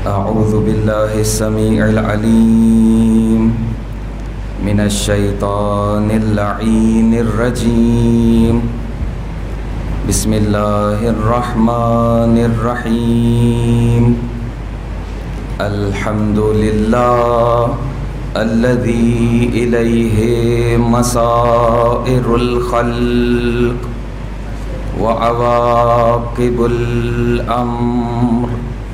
أعوذ بالله السميع العليم من الشيطان اللعين الرجيم. بسم الله الرحمن الرحيم. الحمد لله الذي إليه مصائر الخلق وعواقب الأمر.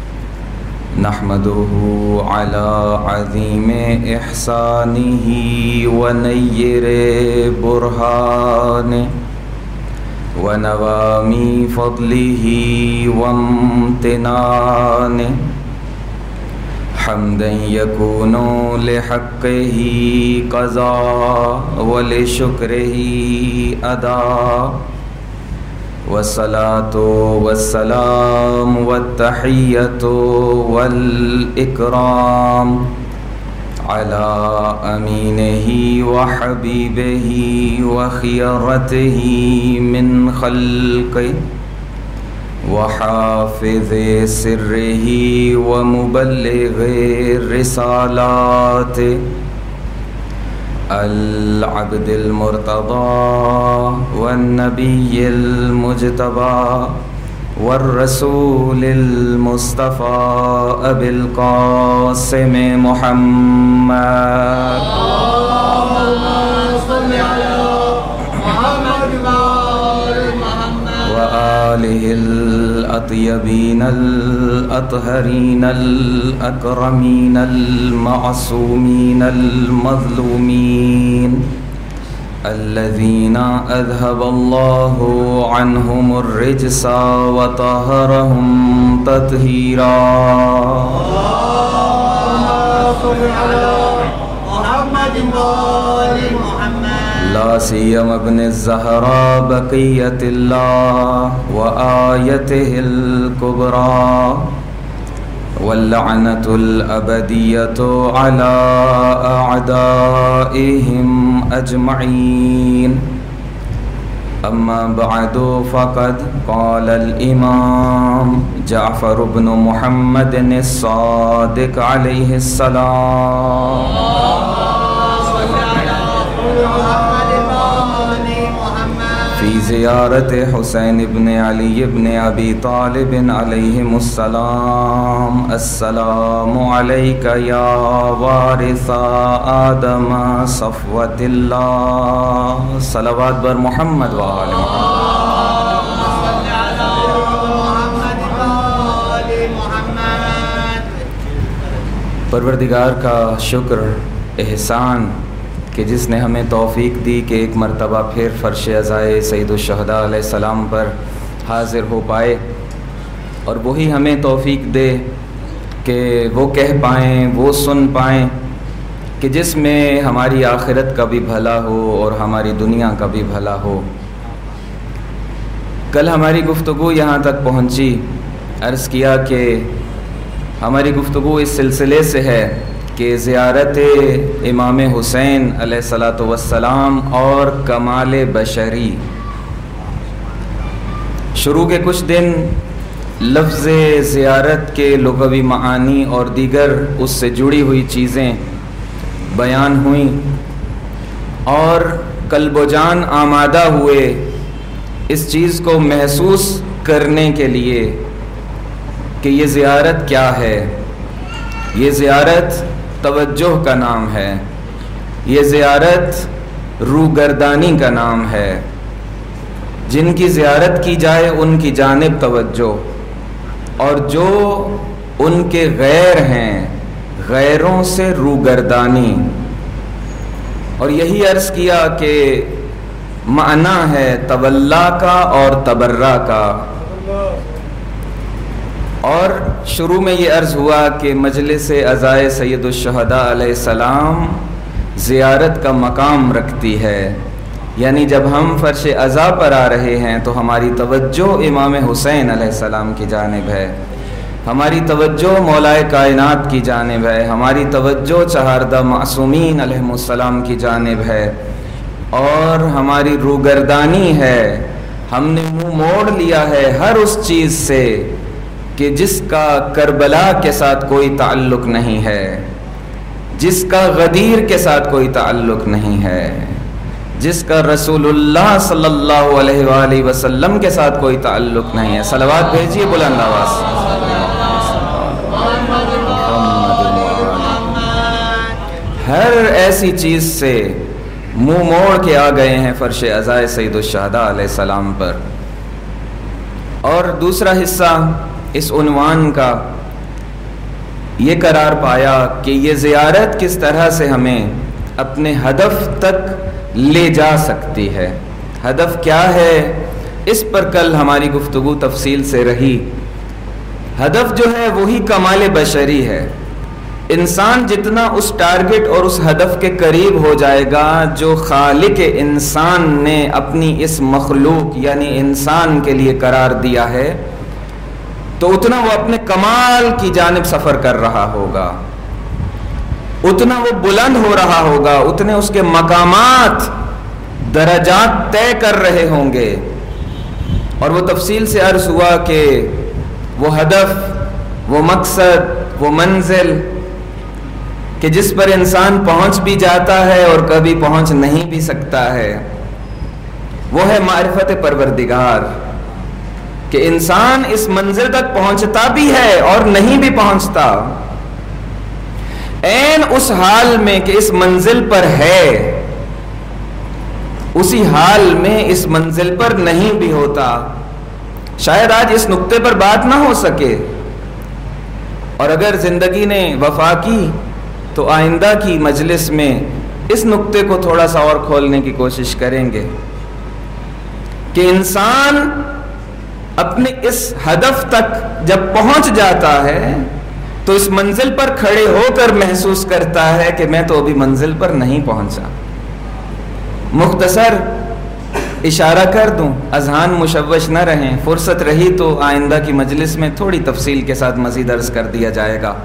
نحمده على عظيم إحسانه ونير برهانه ونوامي فضله وامتنانه. حمدا يكون لحقه قضاء ولشكره أداء. والصلاة والسلام والتحية والإكرام على أمينه وحبيبه وخيرته من خلقه وحافظ سره ومبلغ رسالاته العبد المرتضى والنبي المجتبى والرسول المصطفى أبي القاسم محمد. اللهم صل على محمد وآله الأطيبين الأطهرين الأكرمين المعصومين المظلومين الذين أذهب الله عنهم الرجس وطهرهم تطهيرا. اللهم صل على محمد وآل محمد. لا سيما ابن الزهراء بقية الله وآيته الكبرى واللعنة الأبدية على أعدائهم أجمعين. أما بعد فقد قال الإمام جعفر بن محمد الصادق عليه السلام في زيارة حسين بن علي بن أبي طالب عليهم السلام: السلام عليك يا وارث آدم صفوة الله. صلوات بر محمد وآل محمد. پروردگار کا شکر احسان کہ جس نے ہمیں توفیق دی کہ ایک مرتبہ پھر فرش عزائے سید الشہداء علیہ السلام پر حاضر ہو پائے، اور وہی ہمیں توفیق دے کہ وہ کہہ پائیں، وہ سن پائیں کہ جس میں ہماری آخرت کا بھی بھلا ہو اور ہماری دنیا کا بھی بھلا ہو. کل ہماری گفتگو یہاں تک پہنچی، عرض کیا کہ ہماری گفتگو اس سلسلے سے ہے کہ زیارت امام حسین علیہ الصلاۃ والسلام اور کمال بشری. شروع کے کچھ دن لفظ زیارت کے لغوی معانی اور دیگر اس سے جڑی ہوئی چیزیں بیان ہوئیں، اور قلب و جان آمادہ ہوئے اس چیز کو محسوس کرنے کے لیے کہ یہ زیارت کیا ہے. یہ زیارت توجہ کا نام ہے، یہ زیارت روگردانی کا نام ہے. جن کی زیارت کی جائے ان کی جانب توجہ، اور جو ان کے غیر ہیں غیروں سے روگردانی. اور یہی عرض کیا کہ معنی ہے تولا کا اور تبرہ کا. اور شروع میں یہ عرض ہوا کہ مجلس عزائے سید الشہداء علیہ السلام زیارت کا مقام رکھتی ہے، یعنی جب ہم فرش عزا پر آ رہے ہیں تو ہماری توجہ امام حسین علیہ السلام کی جانب ہے، ہماری توجہ مولائے کائنات کی جانب ہے، ہماری توجہ چہاردہ معصومین علیہم السلام کی جانب ہے، اور ہماری روگردانی ہے. ہم نے منہ موڑ لیا ہے ہر اس چیز سے کہ جس کا کربلا کے ساتھ کوئی تعلق نہیں ہے، جس کا غدیر کے ساتھ کوئی تعلق نہیں ہے، جس کا رسول اللہ صلی اللہ علیہ وآلہ وسلم کے ساتھ کوئی تعلق نہیں ہے. صلوات بھیجیے بلند آواز سے. ہر ایسی چیز سے منہ موڑ کے آ گئے ہیں فرش عزائے سید الشہداء علیہ السلام پر. اور دوسرا حصہ اس عنوان کا یہ قرار پایا کہ یہ زیارت کس طرح سے ہمیں اپنے ہدف تک لے جا سکتی ہے. ہدف کیا ہے، اس پر کل ہماری گفتگو تفصیل سے رہی. ہدف جو ہے وہی کمال بشری ہے. انسان جتنا اس ٹارگٹ اور اس ہدف کے قریب ہو جائے گا جو خالق انسان نے اپنی اس مخلوق یعنی انسان کے لیے قرار دیا ہے، تو اتنا وہ اپنے کمال کی جانب سفر کر رہا ہوگا، اتنا وہ بلند ہو رہا ہوگا، اتنے اس کے مقامات درجات طے کر رہے ہوں گے. اور وہ تفصیل سے عرض ہوا کہ وہ ہدف، وہ مقصد، وہ منزل کہ جس پر انسان پہنچ بھی جاتا ہے اور کبھی پہنچ نہیں بھی سکتا ہے، وہ ہے معرفت پروردگار. کہ انسان اس منزل تک پہنچتا بھی ہے اور نہیں بھی پہنچتا، عین اس حال میں کہ اس منزل پر ہے، اسی حال میں اس منزل پر نہیں بھی ہوتا. شاید آج اس نقطے پر بات نہ ہو سکے، اور اگر زندگی نے وفا کی تو آئندہ کی مجلس میں اس نقطے کو تھوڑا سا اور کھولنے کی کوشش کریں گے کہ انسان اپنے اس ہدف تک جب پہنچ جاتا ہے تو اس منزل پر کھڑے ہو کر محسوس کرتا ہے کہ میں تو ابھی منزل پر نہیں پہنچا. مختصر اشارہ کر دوں، اذہان مشوش نہ رہیں، فرصت رہی تو آئندہ کی مجلس میں تھوڑی تفصیل کے ساتھ مزید عرض کر دیا جائے گا.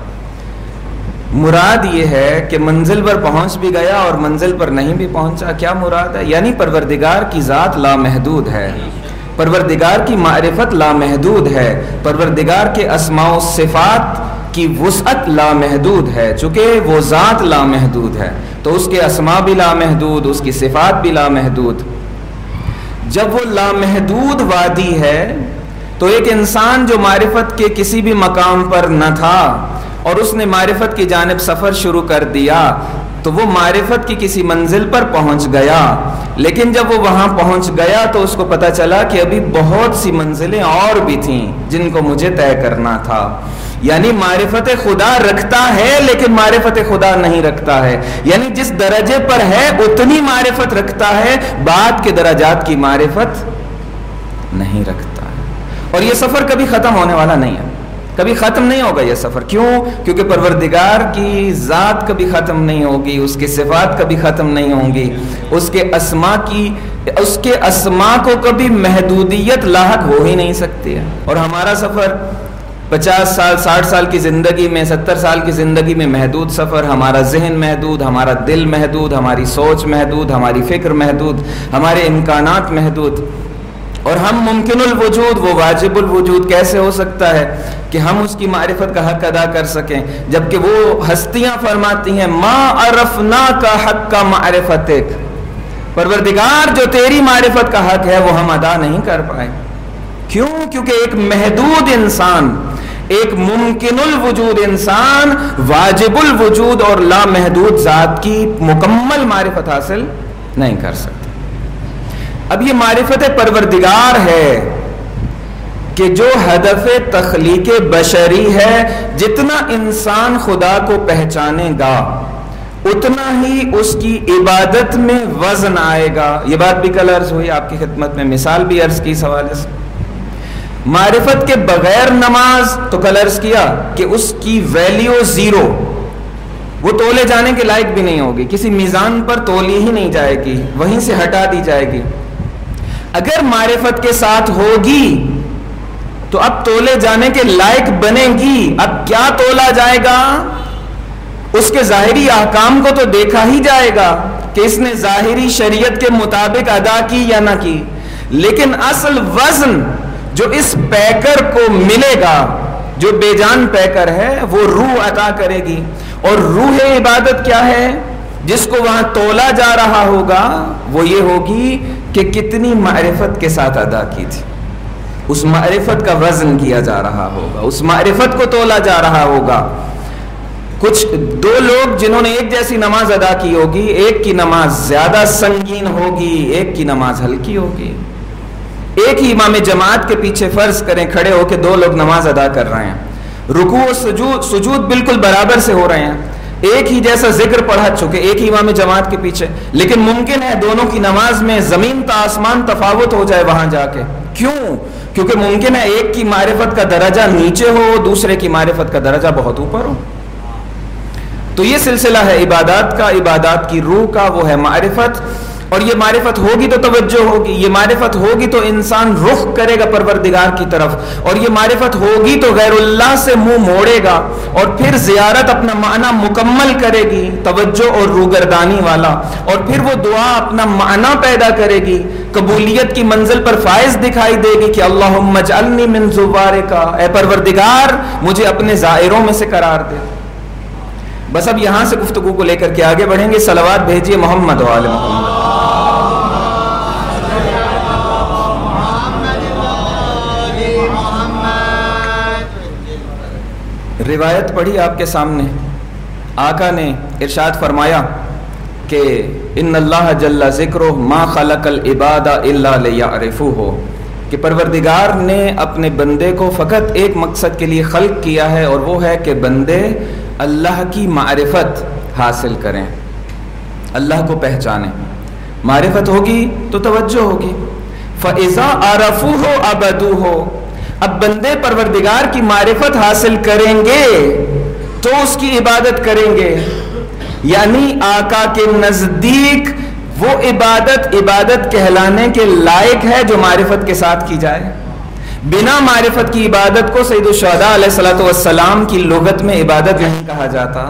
مراد یہ ہے کہ منزل پر پہنچ بھی گیا اور منزل پر نہیں بھی پہنچا. کیا مراد ہے؟ یعنی پروردگار کی ذات لامحدود ہے، پروردگار کی معرفت لامحدود ہے، پروردگار کے اسماء و صفات کی وسعت لامحدود ہے. چونکہ وہ ذات لامحدود ہے تو اس کے اسماء بھی لامحدود، اس کی صفات بھی لامحدود. جب وہ لامحدود وادی ہے تو ایک انسان جو معرفت کے کسی بھی مقام پر نہ تھا اور اس نے معرفت کی جانب سفر شروع کر دیا تو وہ معرفت کی کسی منزل پر پہنچ گیا. لیکن جب وہ وہاں پہنچ گیا تو اس کو پتہ چلا کہ ابھی بہت سی منزلیں اور بھی تھیں جن کو مجھے طے کرنا تھا. یعنی معرفت خدا رکھتا ہے لیکن معرفت خدا نہیں رکھتا ہے. یعنی جس درجے پر ہے اتنی معرفت رکھتا ہے، بعد کے درجات کی معرفت نہیں رکھتا ہے. اور یہ سفر کبھی ختم ہونے والا نہیں ہے، کبھی ختم نہیں ہوگا یہ سفر. کیوں؟ کیونکہ پروردگار کی ذات کبھی ختم نہیں ہوگی، اس کی صفات کبھی ختم نہیں ہوں گی، اس کے اسماء کو کبھی محدودیت لاحق ہو ہی نہیں سکتی ہے. اور ہمارا سفر 50 سال 60 سال کی زندگی میں، 70 سال کی زندگی میں محدود سفر. ہمارا ذہن محدود، ہمارا دل محدود، ہماری سوچ محدود، ہماری فکر محدود، ہمارے امکانات محدود. اور ہم ممکن الوجود، وہ واجب الوجود کیسے ہو سکتا ہے کہ ہم اس کی معرفت کا حق ادا کر سکیں، جبکہ وہ ہستیاں فرماتی ہیں ما عرفناک حق معرفتک، پروردگار جو تیری معرفت کا حق ہے وہ ہم ادا نہیں کر پائے. کیوں؟ کیونکہ ایک محدود انسان، ایک ممکن الوجود انسان واجب الوجود اور لامحدود ذات کی مکمل معرفت حاصل نہیں کر سکتا. اب یہ معرفت پروردگار ہے کہ جو ہدف تخلیق بشری ہے، جتنا انسان خدا کو پہچانے گا اتنا ہی اس کی عبادت میں وزن آئے گا. یہ بات بھی کل عرض ہوئی آپ کی خدمت میں، مثال بھی عرض کی اس حوالے سے. معرفت کے بغیر نماز تو کل عرض کیا کہ اس کی ویلیو زیرو، وہ تولے جانے کے لائق بھی نہیں ہوگی، کسی میزان پر تولی ہی نہیں جائے گی، وہیں سے ہٹا دی جائے گی. اگر معرفت کے ساتھ ہوگی تو اب تولے جانے کے لائق بنے گی. اب کیا تولا جائے گا؟ اس کے ظاہری احکام کو تو دیکھا ہی جائے گا کہ اس نے ظاہری شریعت کے مطابق ادا کی یا نہ کی، لیکن اصل وزن جو اس پیکر کو ملے گا جو بے جان پیکر ہے وہ روح عطا کرے گی. اور روح عبادت کیا ہے؟ جس کو وہاں تولا جا رہا ہوگا وہ یہ ہوگی کہ کتنی معرفت کے ساتھ ادا کی تھی. اس معرفت کا وزن کیا جا رہا ہوگا, اس معرفت کو تولا جا رہا ہوگا. کچھ دو لوگ جنہوں نے ایک جیسی نماز ادا کی ہوگی, ایک کی نماز زیادہ سنگین ہوگی, ایک کی نماز ہلکی ہوگی. ایک ہی امام جماعت کے پیچھے فرض کریں کھڑے ہو کے دو لوگ نماز ادا کر رہے ہیں, رکوع و سجود بالکل برابر سے ہو رہے ہیں, ایک ہی جیسا ذکر پڑھا چکے, ایک ہی امام جماعت کے پیچھے, لیکن ممکن ہے دونوں کی نماز میں زمین تا آسمان تفاوت ہو جائے وہاں جا کے. کیوں؟ کیونکہ ممکن ہے ایک کی معرفت کا درجہ نیچے ہو, دوسرے کی معرفت کا درجہ بہت اوپر ہو. تو یہ سلسلہ ہے عبادات کا, عبادات کی روح کا, وہ ہے معرفت. اور یہ معرفت ہوگی تو توجہ ہوگی, یہ معرفت ہوگی تو انسان رخ کرے گا پروردگار کی طرف, اور یہ معرفت ہوگی تو غیر اللہ سے منہ موڑے گا, اور پھر زیارت اپنا معنی مکمل کرے گی توجہ اور روگردانی والا, اور پھر وہ دعا اپنا معنی پیدا کرے گی, قبولیت کی منزل پر فائز دکھائی دے گی کہ اللہم اجعلنی من زوارک, اے پروردگار مجھے اپنے زائروں میں سے قرار دے. بس اب یہاں سے گفتگو کو لے کر کے آگے بڑھیں گے. صلوات بھیجیے محمد و آل محمد. روایت پڑھی آپ کے سامنے, آقا نے ارشاد فرمایا کہ ان اللہ جل ذکرہ ما خلق العباد الا لیعرفوہ, کہ پروردگار نے اپنے بندے کو فقط ایک مقصد کے لیے خلق کیا ہے, اور وہ ہے کہ بندے اللہ کی معرفت حاصل کریں, اللہ کو پہچانیں. معرفت ہوگی تو توجہ ہوگی. فَإِذَا عَرَفُوهُ عَبَدُوهُ, اب بندے پروردگار کی معرفت حاصل کریں گے تو اس کی عبادت کریں گے. یعنی آقا کے نزدیک وہ عبادت کہلانے کے لائق ہے جو معرفت کے ساتھ کی جائے. بنا معرفت کی عبادت کو سید الشہداء علیہ الصلوۃ والسلام کی لغت میں عبادت نہیں کہا جاتا.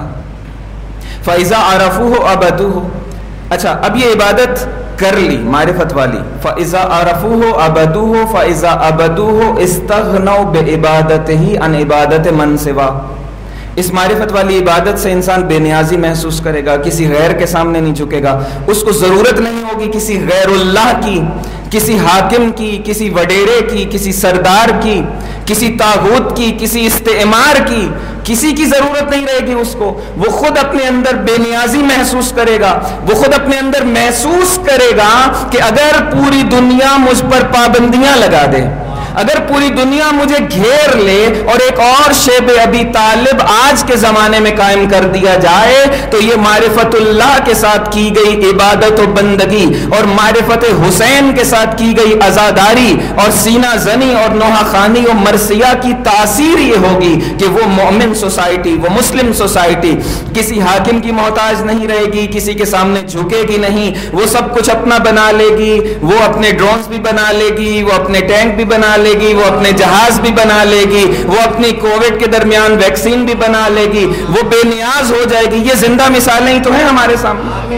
فَإِذَا عَرَفُوهُ عَبَدُوهُ, اچھا اب یہ عبادت کر لی معرفت والی. فَإِذَا عَرَفُوهُ عَبَدُوهُ فَإِذَا عَبَدُوهُ اسْتَغْنَوْا بِعِبَادَتِهِ عَنْ عِبَادَةِ مَنْ سِوَاهُ. اس معرفت والی عبادت سے انسان بے نیازی محسوس کرے گا, کسی غیر کے سامنے نہیں جھکے گا, اس کو ضرورت نہیں ہوگی کسی غیر اللہ کی, کسی حاکم کی, کسی وڈیرے کی, کسی سردار کی, کسی طاغوت کی, کسی استعمار کی, کسی کی ضرورت نہیں رہے گی اس کو. وہ خود اپنے اندر بے نیازی محسوس کرے گا, وہ خود اپنے اندر محسوس کرے گا کہ اگر پوری دنیا مجھ پر پابندیاں لگا دے, اگر پوری دنیا مجھے گھیر لے اور ایک اور شیب ابی طالب آج کے زمانے میں قائم کر دیا جائے, تو یہ معرفت اللہ کے ساتھ کی گئی عبادت و بندگی اور معرفت حسین کے ساتھ کی گئی عزاداری اور سینہ زنی اور نوحہ خانی و مرثیہ کی تاثیر یہ ہوگی کہ وہ مومن سوسائٹی, وہ مسلم سوسائٹی کسی حاکم کی محتاج نہیں رہے گی, کسی کے سامنے جھکے گی نہیں, وہ سب کچھ اپنا بنا لے گی, وہ اپنے ڈرونز بھی بنا لے گی, وہ اپنے ٹینک بھی بنا لے گی, وہ اپنے جہاز بھی بنا لے گی, وہ اپنی کووڈ کے درمیان ویکسین بھی بنا لے گی, وہ بے نیاز ہو جائے گی. یہ زندہ مثالیں ہی تو ہیں ہمارے سامنے.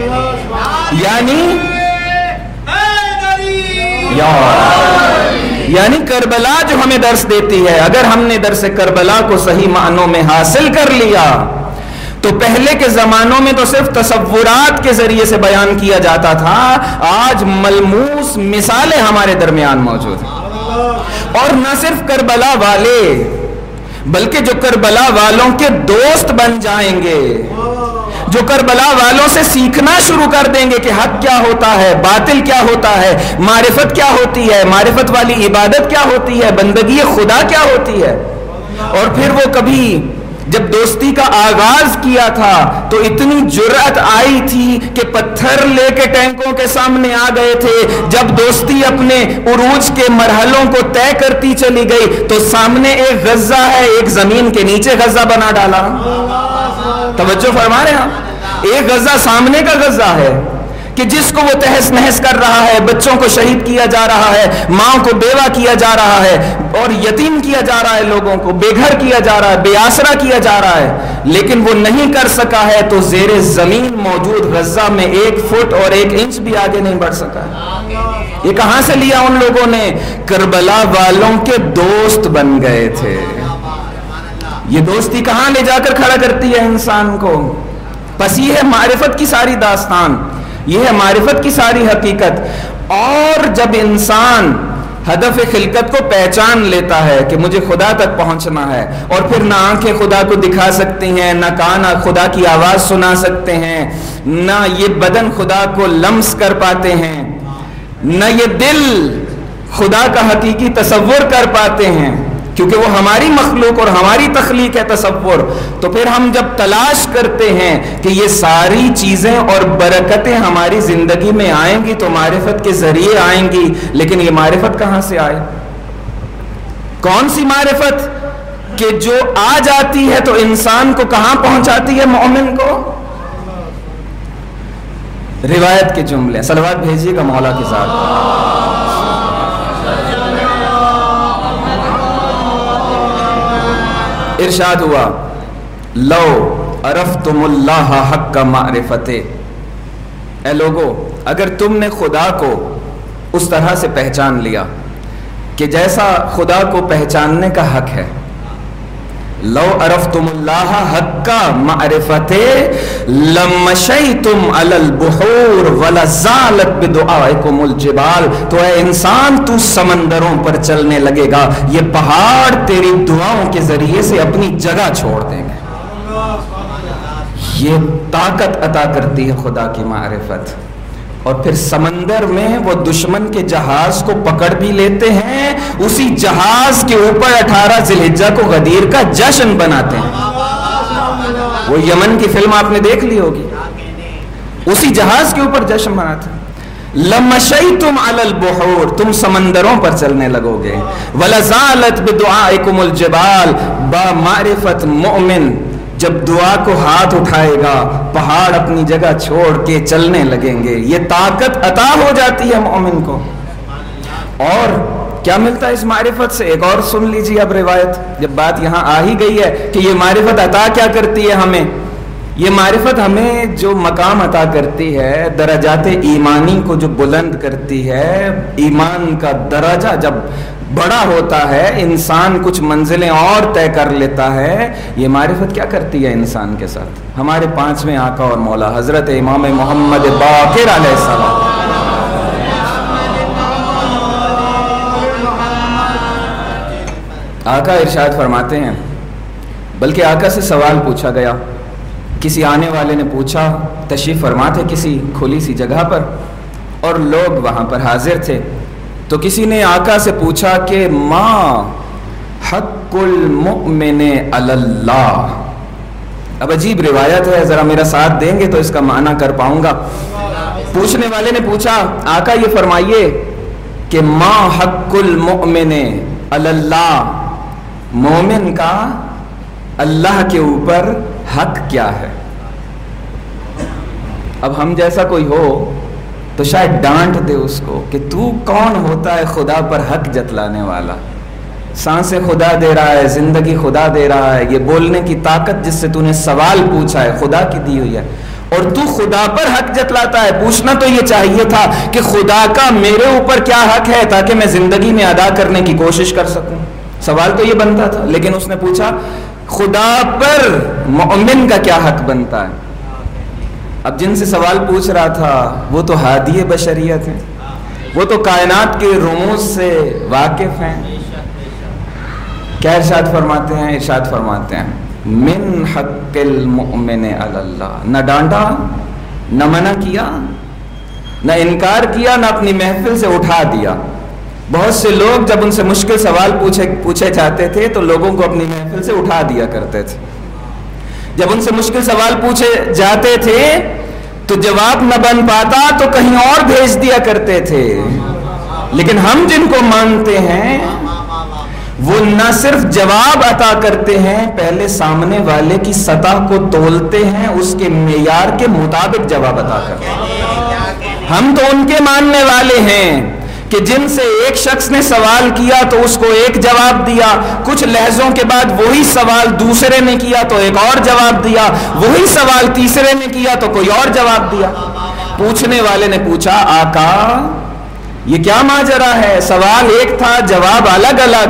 یعنی کربلا جو ہمیں درس دیتی ہے, اگر ہم نے درس کربلا کو صحیح معنوں میں حاصل کر لیا تو پہلے کے زمانوں میں تو صرف تصورات کے ذریعے سے بیان کیا جاتا تھا, آج ملموس مثالیں ہمارے درمیان موجود ہیں. اور نہ صرف کربلا والے بلکہ جو کربلا والوں کے دوست بن جائیں گے, جو کربلا والوں سے سیکھنا شروع کر دیں گے کہ حق کیا ہوتا ہے, باطل کیا ہوتا ہے, معرفت کیا ہوتی ہے, معرفت والی عبادت کیا ہوتی ہے, بندگی خدا کیا ہوتی ہے. اور پھر وہ کبھی جب دوستی کا آغاز کیا تھا تو اتنی جرأت آئی تھی کہ پتھر لے کے ٹینکوں کے سامنے آ گئے تھے. جب دوستی اپنے عروج کے مرحلوں کو طے کرتی چلی گئی تو سامنے ایک غزہ ہے, ایک زمین کے نیچے غزہ بنا ڈالا. توجہ فرما رہے ہیں, ایک غزہ سامنے کا غزہ ہے کہ جس کو وہ تہس نہس کر رہا ہے, بچوں کو شہید کیا جا رہا ہے, ماں کو بیوہ کیا جا رہا ہے, اور یتیم کیا جا رہا ہے, لوگوں کو بے گھر کیا جا رہا ہے, بے آسرا کیا جا رہا ہے. لیکن وہ نہیں کر سکا ہے تو زیر زمین موجود غزہ میں 1 فٹ اور 1 انچ بھی آگے نہیں بڑھ سکا ہے. یہ کہاں سے لیا ان لوگوں نے؟ کربلا والوں کے دوست بن گئے تھے. یہ دوستی کہاں لے جا کر کھڑا کرتی ہے انسان کو؟ بس یہ ہے معرفت کی ساری داستان، یہ ہے معرفت کی ساری حقیقت. اور جب انسان ہدف خلقت کو پہچان لیتا ہے کہ مجھے خدا تک پہنچنا ہے، اور پھر نہ آنکھیں خدا کو دکھا سکتی ہیں، نہ کان خدا کی آواز سنا سکتے ہیں، نہ یہ بدن خدا کو لمس کر پاتے ہیں، نہ یہ دل خدا کا حقیقی تصور کر پاتے ہیں، کیونکہ وہ ہماری مخلوق اور ہماری تخلیق ہے تصور. تو پھر ہم جب تلاش کرتے ہیں کہ یہ ساری چیزیں اور برکتیں ہماری زندگی میں آئیں گی تو معرفت کے ذریعے آئیں گی. لیکن یہ معرفت کہاں سے آئے؟ کون سی معرفت کہ جو آ جاتی ہے تو انسان کو کہاں پہنچاتی ہے مومن کو؟ روایت کے جملے، صلوات بھیجیے گا مولا کے ساتھ. ارشاد ہوا لو عرفتم اللہ حق معرفتے، اے لوگو اگر تم نے خدا کو اس طرح سے پہچان لیا کہ جیسا خدا کو پہچاننے کا حق ہے، لو عرفتم اللہ حق معرفتے لمشیتم علی البحور ولزالت بدعائکم الجبال، تو اے انسان تو سمندروں پر چلنے لگے گا، یہ پہاڑ تیری دعاؤں کے ذریعے سے اپنی جگہ چھوڑ دیں گے. یہ طاقت عطا کرتی ہے خدا کی معرفت. اور پھر سمندر میں وہ دشمن کے جہاز کو پکڑ بھی لیتے ہیں، اسی جہاز کے اوپر 18 ذی الحجہ کو غدیر کا جشن بناتے ہیں. وہ یمن کی فلم آپ نے دیکھ لی ہوگی، اسی جہاز کے اوپر جشن مناتے ہیں. لمشیتم علی البحور، تم سمندروں پر چلنے لگو گے. ولزالت بدعائکم الجبال، با معرفت مومن جب دعا کو ہاتھ اٹھائے گا پہاڑ اپنی جگہ چھوڑ کے چلنے لگیں گے. یہ طاقت عطا ہو جاتی ہے مومن کو. اور کیا ملتا ہے اس معرفت سے؟ ایک اور سن لیجیے اب روایت، جب بات یہاں آ ہی گئی ہے کہ یہ معرفت عطا کیا کرتی ہے ہمیں. یہ معرفت ہمیں جو مقام عطا کرتی ہے، درجات ایمانی کو جو بلند کرتی ہے، ایمان کا درجہ جب بڑا ہوتا ہے، انسان کچھ منزلیں اور طے کر لیتا ہے. یہ معرفت کیا کرتی ہے انسان کے ساتھ؟ ہمارے 5ویں آقا اور مولا حضرت امام محمد باقر علیہ السلام، آقا ارشاد فرماتے ہیں، بلکہ آقا سے سوال پوچھا گیا. کسی آنے والے نے پوچھا، تشریف فرما تھے کسی کھلی سی جگہ پر اور لوگ وہاں پر حاضر تھے، تو کسی نے آقا سے پوچھا کہ ما حق المؤمن علی اللہ. اب عجیب روایت ہے، ذرا میرا ساتھ دیں گے تو اس کا معنی کر پاؤں گا. پوچھنے والے نے پوچھا آقا یہ فرمائیے کہ ما حق المؤمن علی اللہ، مومن کا اللہ کے اوپر حق کیا ہے؟ اب ہم جیسا کوئی ہو تو شاید ڈانٹ دے اس کو کہ تو کون ہوتا ہے خدا پر حق جتلانے والا. سانسیں خدا دے رہا ہے، زندگی خدا دے رہا ہے، یہ بولنے کی طاقت جس سے تو نے سوال پوچھا ہے خدا کی دی ہوئی ہے، اور تو خدا پر حق جتلاتا ہے. پوچھنا تو یہ چاہیے تھا کہ خدا کا میرے اوپر کیا حق ہے تاکہ میں زندگی میں ادا کرنے کی کوشش کر سکوں. سوال تو یہ بنتا تھا، لیکن اس نے پوچھا خدا پر مومن کا کیا حق بنتا ہے. اب جن سے سوال پوچھ رہا تھا وہ تو ہادی بشریت ہیں، وہ تو کائنات کے رموز سے واقف ہیں. کیا ارشاد فرماتے ہیں؟ ارشاد فرماتے ہیں من حق المؤمن علی اللہ. نہ ڈانٹا، نہ منع کیا، نہ انکار کیا، نہ اپنی محفل سے اٹھا دیا. بہت سے لوگ جب ان سے مشکل سوال پوچھے جاتے تھے تو لوگوں کو اپنی محفل سے اٹھا دیا کرتے تھے. جب ان سے مشکل سوال پوچھے جاتے تھے تو جواب نہ بن پاتا تو کہیں اور بھیج دیا کرتے تھے. لیکن ہم جن کو مانتے ہیں وہ نہ صرف جواب عطا کرتے ہیں، پہلے سامنے والے کی سطح کو تولتے ہیں، اس کے معیار کے مطابق جواب عطا کرتے ہیں. ہم تو ان کے ماننے والے ہیں کہ جن سے ایک شخص نے سوال کیا تو اس کو ایک جواب دیا، کچھ لہجوں کے بعد وہی سوال دوسرے نے کیا تو ایک اور جواب دیا، وہی سوال تیسرے نے کیا تو کوئی اور جواب دیا. پوچھنے والے نے پوچھا آقا یہ کیا ماجرا ہے؟ سوال ایک تھا، جواب الگ الگ.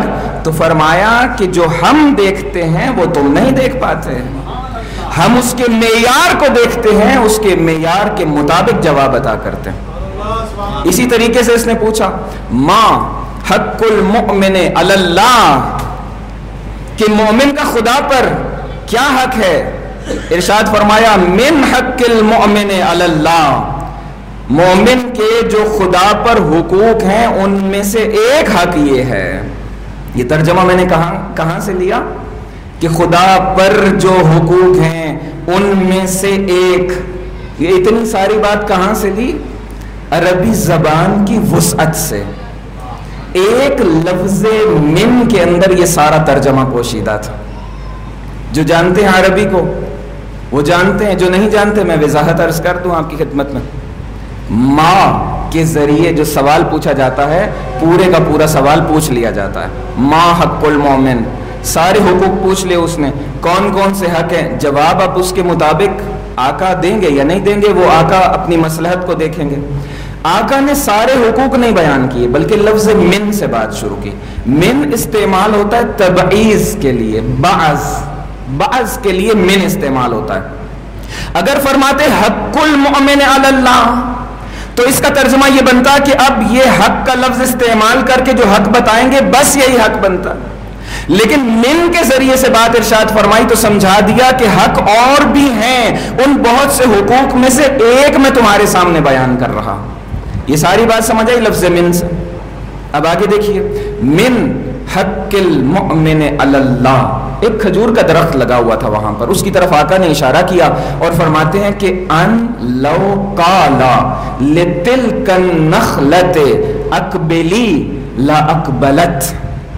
تو فرمایا کہ جو ہم دیکھتے ہیں وہ تم نہیں دیکھ پاتے، ہم اس کے معیار کو دیکھتے ہیں، اس کے معیار کے مطابق جواب عطا کرتے ہیں۔ اسی طریقے سے اس نے پوچھا ما حق المؤمن علی اللہ، کہ مومن کا خدا پر کیا حق ہے؟ ارشاد فرمایا من حق المؤمن علی اللہ، مومن کے جو خدا پر حقوق ہیں ان میں سے ایک حق یہ ہے۔ یہ ترجمہ میں نے کہاں سے لیا کہ خدا پر جو حقوق ہیں ان میں سے ایک، یہ اتنی ساری بات کہاں سے لی؟ عربی زبان کی وسعت سے۔ ایک لفظ من کے اندر یہ سارا ترجمہ پوشیدہ تھا۔ جو جانتے ہیں عربی کو وہ جانتے ہیں، جو نہیں جانتے میں وضاحت عرض کر دوں آپ کی خدمت میں۔ ما کے ذریعے جو سوال پوچھا جاتا ہے پورے کا پورا سوال پوچھ لیا جاتا ہے۔ ما حق المومن، سارے حقوق پوچھ لے اس نے، کون کون سے حق ہیں، جواب آپ اس کے مطابق آقا دیں گے یا نہیں دیں گے، وہ آقا اپنی مصلحت کو دیکھیں گے۔ آقا نے سارے حقوق نہیں بیان کیے بلکہ لفظ من سے بات شروع کی۔ من استعمال ہوتا ہے تبعیض کے لیے، بعض کے لیے من استعمال ہوتا ہے۔ اگر فرماتے حق المؤمن علی اللہ تو اس کا ترجمہ یہ بنتا کہ اب یہ حق کا لفظ استعمال کر کے جو حق بتائیں گے بس یہی حق بنتا، لیکن من کے ذریعے سے بات ارشاد فرمائی تو سمجھا دیا کہ حق اور بھی ہیں، ان بہت سے حقوق میں سے ایک میں تمہارے سامنے بیان کر رہا۔ یہ ساری بات سمجھ آئی لفظ من سے؟ اب آگے دیکھیے، من حق المؤمن علی اللہ، ایک کھجور کا درخت لگا ہوا تھا وہاں پر، اس کی طرف آقا نے اشارہ کیا اور فرماتے ہیں کہ ان لو قالا لتلک النخلۃ اقبلی لا اقبلت۔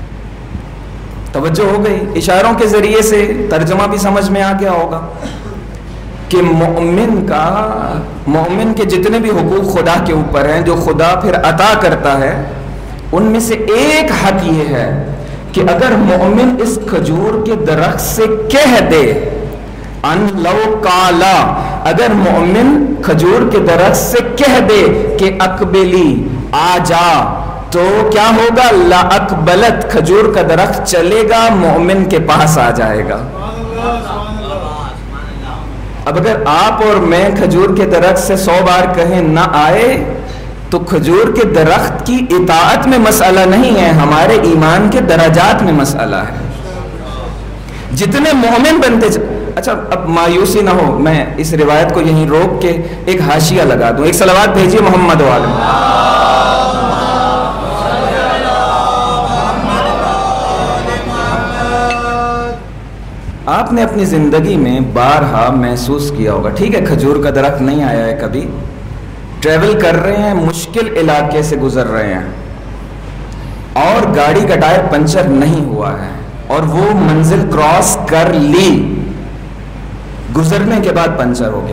توجہ ہو گئی؟ اشاروں کے ذریعے سے ترجمہ بھی سمجھ میں آ گیا ہوگا کہ مومن کے جتنے بھی حقوق خدا کے اوپر ہیں جو خدا پھر عطا کرتا ہے ان میں سے ایک حق یہ ہے کہ اگر مومن اس کھجور کے درخت سے کہہ دے، ان لو قالا، اگر مومن کھجور کے درخت سے کہہ دے کہ اقبلی، آ جا، تو کیا ہوگا؟ لا اقبلت، کھجور کا درخت چلے گا، مومن کے پاس آ جائے گا۔ اب اگر آپ اور میں کھجور کے درخت سے 100 بار کہیں نہ آئے تو کھجور کے درخت کی اطاعت میں مسئلہ نہیں ہے، ہمارے ایمان کے درجات میں مسئلہ ہے۔ جتنے مومن بنتے اچھا اب مایوسی نہ ہو، میں اس روایت کو یہیں روک کے ایک حاشیہ لگا دوں۔ ایک صلوات بھیجیے محمد والے۔ آپ نے اپنی زندگی میں بارہا محسوس کیا ہوگا، ٹھیک ہے کھجور کا درخت نہیں آیا ہے کبھی، ٹریول کر رہے ہیں، مشکل علاقے سے گزر رہے ہیں اور گاڑی کا ٹائر پنچر نہیں ہوا ہے اور وہ منزل کراس کر لی، گزرنے کے بعد پنچر ہو گیا۔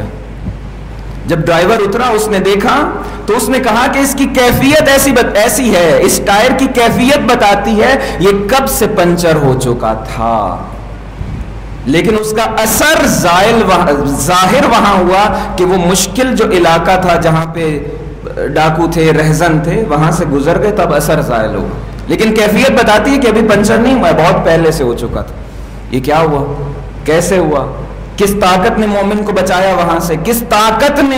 جب ڈرائیور اترا اس نے دیکھا تو اس نے کہا کہ اس کی کیفیت ایسی ہے، اس ٹائر کی کیفیت بتاتی ہے یہ کب سے پنچر ہو چکا تھا، لیکن اس کا اثر ظاہر وہاں ہوا کہ وہ مشکل جو علاقہ تھا جہاں پہ ڈاکو تھے، رہزن تھے، وہاں سے گزر گئے تب اثر ظاہر ہوا، لیکن کیفیت بتاتی ہے کہ ابھی پنچر نہیں ہوا ہے، بہت پہلے سے ہو چکا تھا۔ یہ کیا ہوا؟ کیسے ہوا؟ کس طاقت نے مومن کو بچایا وہاں سے؟ کس طاقت نے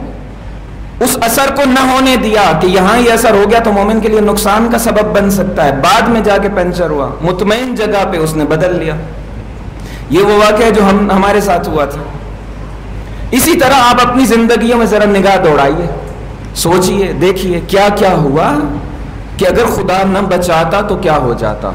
اس اثر کو نہ ہونے دیا کہ یہاں یہ اثر ہو گیا تو مومن کے لیے نقصان کا سبب بن سکتا ہے، بعد میں جا کے پنچر ہوا، مطمئن جگہ پہ اس نے بدل لیا۔ یہ وہ واقعہ جو ہمارے ساتھ ہوا تھا۔ اسی طرح آپ اپنی زندگیوں میں ذرا نگاہ دوڑائیے، سوچئے، دیکھیے کیا کیا ہوا کہ اگر خدا نہ بچاتا تو کیا ہو جاتا۔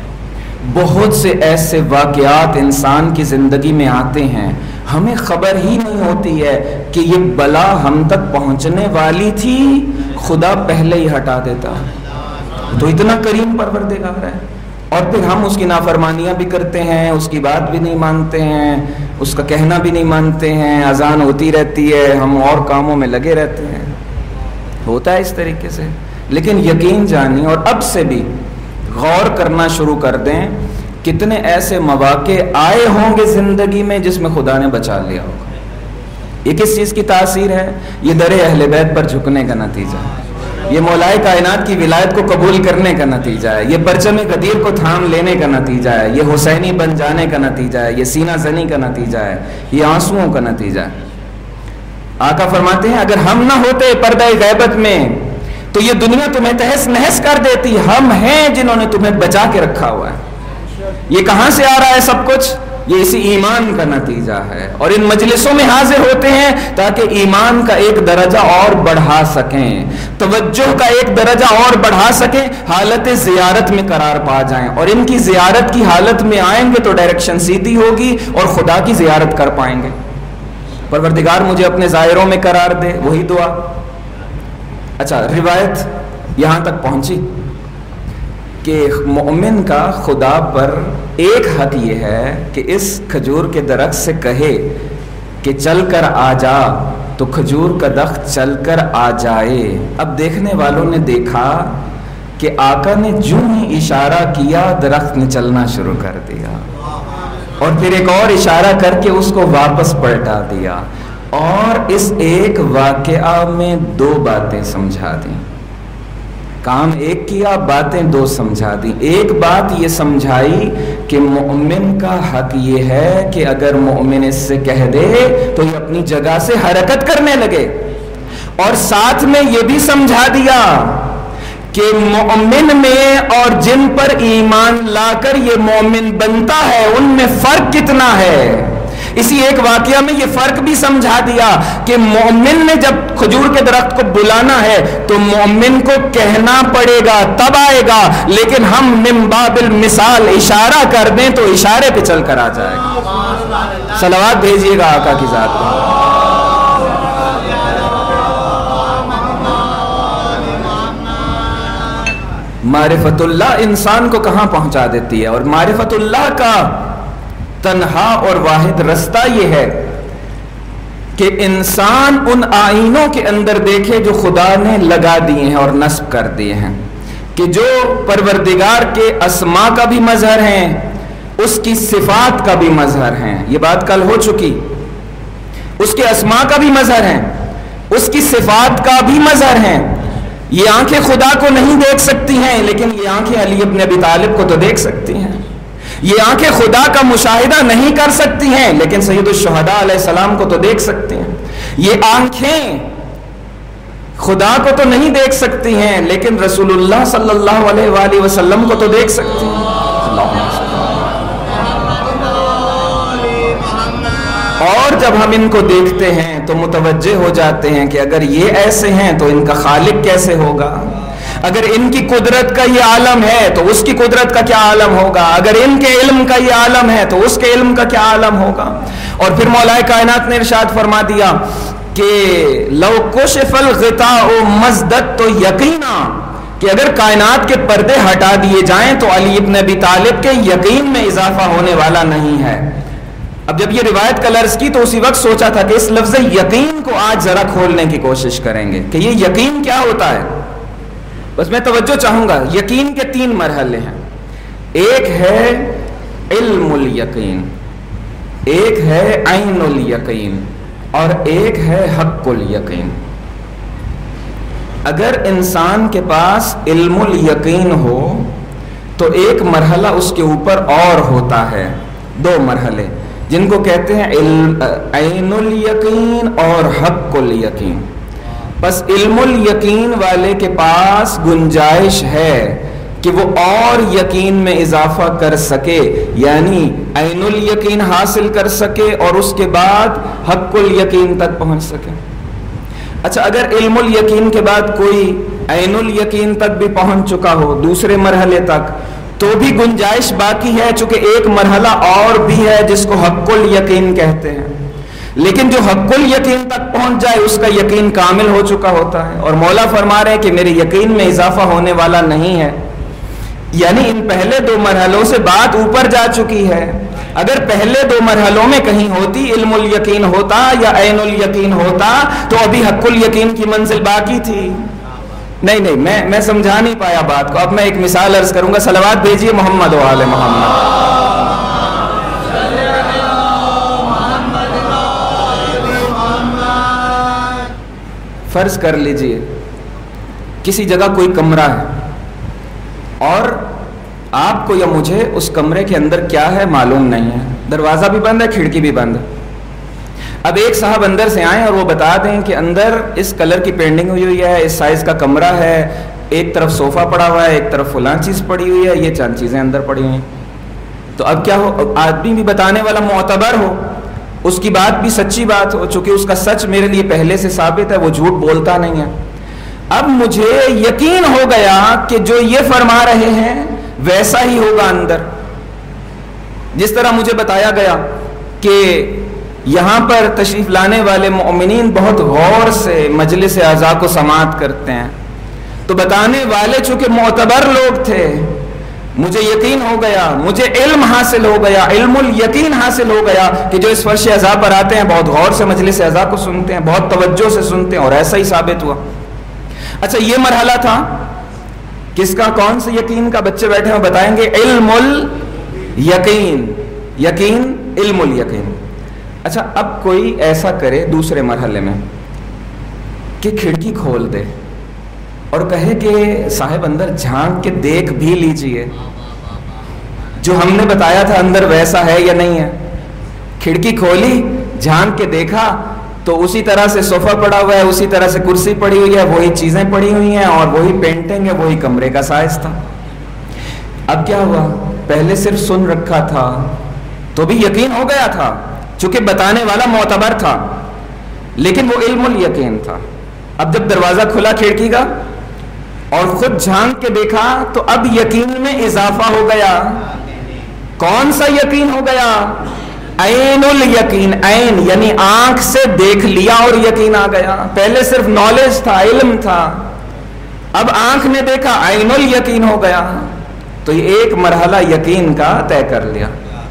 بہت سے ایسے واقعات انسان کی زندگی میں آتے ہیں، ہمیں خبر ہی نہیں ہوتی ہے کہ یہ بلا ہم تک پہنچنے والی تھی، خدا پہلے ہی ہٹا دیتا۔ تو اتنا کریم پروردگار ہے، اور پھر ہم اس کی نافرمانیاں بھی کرتے ہیں، اس کی بات بھی نہیں مانتے ہیں، اس کا کہنا بھی نہیں مانتے ہیں، اذان ہوتی رہتی ہے، ہم اور کاموں میں لگے رہتے ہیں، ہوتا ہے اس طریقے سے۔ لیکن یقین جانیں اور اب سے بھی غور کرنا شروع کر دیں، کتنے ایسے مواقع آئے ہوں گے زندگی میں جس میں خدا نے بچا لیا ہوگا۔ یہ کس چیز کی تاثیر ہے؟ یہ در اہل بیت پر جھکنے کا نتیجہ ہے۔ یہ مولائے کائنات کی ولایت کو قبول کرنے کا نتیجہ ہے، یہ پرچم قدیر کو تھام لینے کا نتیجہ ہے، یہ حسینی بن جانے کا نتیجہ ہے، یہ سینہ زنی کا نتیجہ ہے، یہ آنسوؤں کا نتیجہ ہے۔ آقا فرماتے ہیں اگر ہم نہ ہوتے پردہ غیبت میں تو یہ دنیا تمہیں تہس نہس کر دیتی، ہم ہیں جنہوں نے تمہیں بچا کے رکھا ہوا ہے۔ یہ کہاں سے آ رہا ہے سب کچھ؟ یہ اسی ایمان کا نتیجہ ہے، اور ان مجلسوں میں حاضر ہوتے ہیں تاکہ ایمان کا ایک درجہ اور بڑھا سکیں، توجہ کا ایک درجہ اور بڑھا سکیں، حالت زیارت میں قرار پا جائیں، اور ان کی زیارت کی حالت میں آئیں گے تو ڈائریکشن سیدھی ہوگی اور خدا کی زیارت کر پائیں گے۔ پروردگار مجھے اپنے ظاہروں میں قرار دے، وہی دعا۔ اچھا، روایت یہاں تک پہنچی کہ مومن کا خدا پر ایک حق یہ ہے کہ اس کھجور کے درخت سے کہے کہ چل کر آ جا تو کھجور کا درخت چل کر آ جائے۔ اب دیکھنے والوں نے دیکھا کہ آقا نے جو ہی اشارہ کیا درخت نے چلنا شروع کر دیا، اور پھر ایک اور اشارہ کر کے اس کو واپس پلٹا دیا، اور اس ایک واقعہ میں دو باتیں سمجھا دیں۔ کام ایک کیا، باتیں دو سمجھا دی۔ ایک بات یہ سمجھائی کہ مومن کا حق یہ ہے کہ اگر مومن اس سے کہہ دے تو یہ اپنی جگہ سے حرکت کرنے لگے، اور ساتھ میں یہ بھی سمجھا دیا کہ مومن میں اور جن پر ایمان لا کر یہ مومن بنتا ہے ان میں فرق کتنا ہے۔ اسی ایک واقعہ میں یہ فرق بھی سمجھا دیا کہ مومن نے جب کھجور کے درخت کو بلانا ہے تو مومن کو کہنا پڑے گا تب آئے گا، لیکن ہم من باب المثال اشارہ کر دیں تو اشارے پہ چل کر آ جائے گا۔ صلوات بھیجیے گا آقا کی ذات پر۔ معرفت اللہ انسان کو کہاں پہنچا دیتی ہے، اور معرفت اللہ کا تنہا اور واحد رستہ یہ ہے کہ انسان ان آئینوں کے اندر دیکھے جو خدا نے لگا دیے ہیں اور نصب کر دیے ہیں، کہ جو پروردگار کے اسماء کا بھی مظہر ہیں، اس کی صفات کا بھی مظہر ہیں۔ یہ بات کل ہو چکی، اس کے اسماء کا بھی مظہر ہیں، اس کی صفات کا بھی مظہر ہیں۔ یہ آنکھیں خدا کو نہیں دیکھ سکتی ہیں، لیکن یہ آنکھیں علی ابن ابی طالب کو تو دیکھ سکتی ہیں۔ یہ آنکھیں خدا کا مشاہدہ نہیں کر سکتی ہیں، لیکن سید الشہداء علیہ السلام کو تو دیکھ سکتی ہیں۔ یہ آنکھیں خدا کو تو نہیں دیکھ سکتی ہیں، لیکن رسول اللہ صلی اللہ علیہ وآلہ وسلم کو تو دیکھ سکتی ہیں۔ اور جب ہم ان کو دیکھتے ہیں تو متوجہ ہو جاتے ہیں کہ اگر یہ ایسے ہیں تو ان کا خالق کیسے ہوگا، اگر ان کی قدرت کا یہ عالم ہے تو اس کی قدرت کا کیا عالم ہوگا، اگر ان کے علم کا یہ عالم ہے تو اس کے علم کا کیا عالم ہوگا۔ اور پھر مولا کائنات نے ارشاد فرما دیا کہ لو کشف الغطاء مزدت، تو یقینا کہ اگر کائنات کے پردے ہٹا دیے جائیں تو علی ابن ابی طالب کے یقین میں اضافہ ہونے والا نہیں ہے۔ اب جب یہ روایت کا لفظ کی تو اسی وقت سوچا تھا کہ اس لفظ یقین کو آج ذرا کھولنے کی کوشش کریں گے کہ یہ یقین کیا ہوتا ہے۔ بس میں توجہ چاہوں گا، یقین کے 3 مرحلے ہیں۔ ایک ہے علم الیقین، ایک ہے عین الیقین، اور ایک ہے حق الیقین۔ اگر انسان کے پاس علم الیقین ہو تو ایک مرحلہ اس کے اوپر اور ہوتا ہے، 2 مرحلے جن کو کہتے ہیں عین الیقین اور حق الیقین۔ بس علم الیقین والے کے پاس گنجائش ہے کہ وہ اور یقین میں اضافہ کر سکے، یعنی عین الیقین حاصل کر سکے اور اس کے بعد حق الیقین تک پہنچ سکے۔ اچھا، اگر علم الیقین کے بعد کوئی عین الیقین تک بھی پہنچ چکا ہو، دوسرے مرحلے تک، تو بھی گنجائش باقی ہے، چونکہ ایک مرحلہ اور بھی ہے جس کو حق الیقین کہتے ہیں۔ لیکن جو حق الیقین تک پہنچ جائے اس کا یقین کامل ہو چکا ہوتا ہے، اور مولا فرما رہے ہیں کہ میرے یقین میں اضافہ ہونے والا نہیں ہے، یعنی ان پہلے 2 مرحلوں سے بات اوپر جا چکی ہے۔ اگر پہلے 2 مرحلوں میں کہیں ہوتی، علم الیقین ہوتا یا عین الیقین ہوتا، تو ابھی حق الیقین کی منزل باقی تھی۔ نہیں، میں سمجھا نہیں پایا بات کو۔ اب میں ایک مثال عرض کروں گا، صلوات بھیجیے محمد و آل محمد۔ فرض کر لیجئے کسی جگہ کوئی کمرہ ہے اور آپ کو یا مجھے اس کمرے کے اندر کیا ہے معلوم نہیں ہے, دروازہ بھی بند ہے, کھڑکی بھی بند ہے. اب ایک صاحب اندر سے آئیں اور وہ بتا دیں کہ اندر اس کلر کی پینٹنگ ہوئی ہے, اس سائز کا کمرہ ہے, ایک طرف صوفہ پڑا ہوا ہے, ایک طرف فلاں چیز پڑی ہوئی ہے, یہ چند چیزیں اندر پڑی ہوئی ہیں. تو اب کیا ہو, آدمی بھی بتانے والا معتبر ہو, اس کی بات بھی سچی بات ہو, چونکہ اس کا سچ میرے لیے پہلے سے ثابت ہے, وہ جھوٹ بولتا نہیں ہے. اب مجھے یقین ہو گیا کہ جو یہ فرما رہے ہیں ویسا ہی ہوگا اندر. جس طرح مجھے بتایا گیا کہ یہاں پر تشریف لانے والے مومنین بہت غور سے مجلس اعضاء کو سماعت کرتے ہیں, تو بتانے والے چونکہ معتبر لوگ تھے, مجھے یقین ہو گیا, مجھے علم حاصل ہو گیا, علم الیقین حاصل ہو گیا کہ جو اس فرش اعضاء پر آتے ہیں بہت غور سے مجلس اعضاء کو سنتے ہیں, بہت توجہ سے سنتے ہیں, اور ایسا ہی ثابت ہوا. اچھا, یہ مرحلہ تھا کس کا, کون سے یقین کا؟ بچے بیٹھے ہیں بتائیں گے, علم الیقین, یقین, علم الیقین. اچھا, اب کوئی ایسا کرے دوسرے مرحلے میں کہ کھڑکی کھول دے اور کہے کہ صاحب اندر جھانک کے دیکھ بھی لیجئے, جو ہم نے بتایا تھا اندر ویسا ہے یا نہیں ہے. کھڑکی کھولی, جھانک کے دیکھا تو اسی طرح سے صوفہ پڑا ہوا ہے, اسی طرح سے کرسی پڑی ہوئی ہے, وہی چیزیں پڑی ہوئی ہیں, اور وہی پینٹنگ ہے, وہی کمرے کا سائز تھا. اب کیا ہوا, پہلے صرف سن رکھا تھا تو بھی یقین ہو گیا تھا چونکہ بتانے والا معتبر تھا, لیکن وہ علم الیقین تھا. اب جب دروازہ کھلا کھڑکی کا اور خود جھانک کے دیکھا تو اب یقین میں اضافہ ہو گیا. کون سا یقین ہو گیا؟ عین الیقین. عین یعنی آنکھ سے دیکھ لیا اور یقین آ گیا. پہلے صرف نالج تھا, علم تھا, اب آنکھ نے دیکھا, عین الیقین ہو گیا. تو یہ ایک مرحلہ یقین کا طے کر لیا.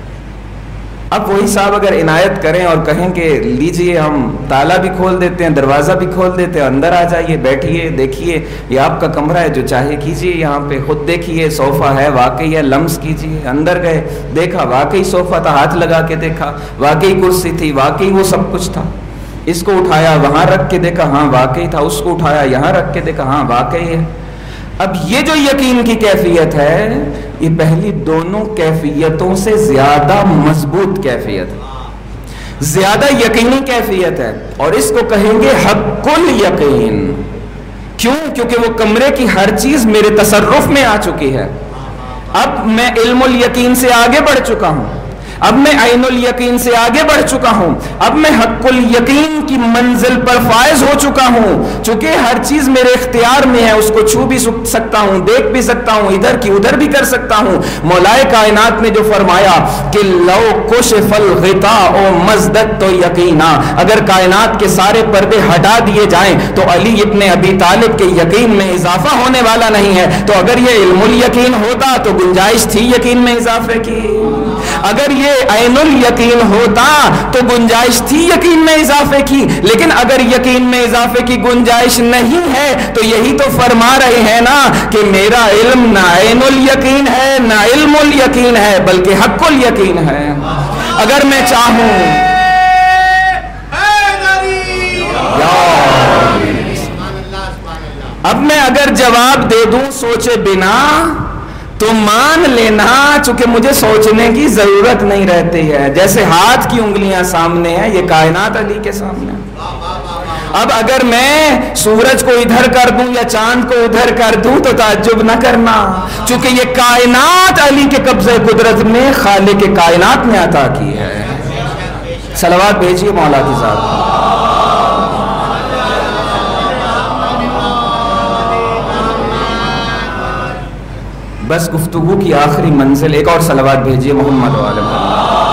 اب وہی صاحب اگر عنایت کریں اور کہیں کہ لیجئے ہم تالا بھی کھول دیتے ہیں, دروازہ بھی کھول دیتے ہیں, اندر آ جائیے, بیٹھیے, دیکھیے, یہ آپ کا کمرہ ہے, جو چاہے کیجئے, یہاں پہ خود دیکھیے, صوفہ ہے, واقعی ہے, لمس کیجئے. اندر گئے, دیکھا واقعی صوفہ تھا, ہاتھ لگا کے دیکھا واقعی کرسی تھی, واقعی وہ سب کچھ تھا. اس کو اٹھایا, وہاں رکھ کے دیکھا, ہاں واقعی تھا. اس کو اٹھایا, یہاں رکھ کے دیکھا, ہاں واقعی ہے. اب یہ جو یقین کی کیفیت ہے, یہ پہلی دونوں کیفیتوں سے زیادہ مضبوط کیفیت ہے, زیادہ یقینی کیفیت ہے, اور اس کو کہیں گے حق الیقین. کیوں؟ کیونکہ وہ کمرے کی ہر چیز میرے تصرف میں آ چکی ہے. اب میں علم الیقین سے آگے بڑھ چکا ہوں, اب میں عین الیقین سے آگے بڑھ چکا ہوں, اب میں حق الیقین کی منزل پر فائز ہو چکا ہوں. چونکہ ہر چیز میرے اختیار میں ہے, اس کو چھو بھی سکتا ہوں, دیکھ بھی سکتا ہوں, ادھر کی ادھر بھی کر سکتا ہوں. مولائے کائنات نے جو فرمایا کہ لو کشف الغطاء مزددت یقینا, اگر کائنات کے سارے پردے ہٹا دیے جائیں تو علی ابن ابی طالب کے یقین میں اضافہ ہونے والا نہیں ہے. تو اگر یہ علم الیقین ہوتا تو گنجائش تھی یقین میں اضافے کی, اگر یہ عین الیقین ہوتا تو گنجائش تھی یقین میں اضافے کی. لیکن اگر یقین میں اضافے کی گنجائش نہیں ہے تو یہی تو فرما رہے ہیں نا کہ میرا علم نہ عین الیقین ہے نہ علم الیقین ہے بلکہ حق الیقین ہے. اگر میں چاہوں اب میں اگر جواب دے دوں سوچے بنا تو مان لینا, چونکہ مجھے سوچنے کی ضرورت نہیں رہتی ہے. جیسے ہاتھ کی انگلیاں سامنے ہیں, یہ کائنات علی کے سامنے. اب اگر میں سورج کو ادھر کر دوں یا چاند کو ادھر کر دوں تو تعجب نہ کرنا, چونکہ یہ کائنات علی کے قبضے قدرت میں خالق کے کائنات نے عطا کی ہے. صلوات بھیجیے مولا کی ذات. بس گفتگو کی آخری منزل, ایک اور صلوات بھیجیے محمد و آل محمد.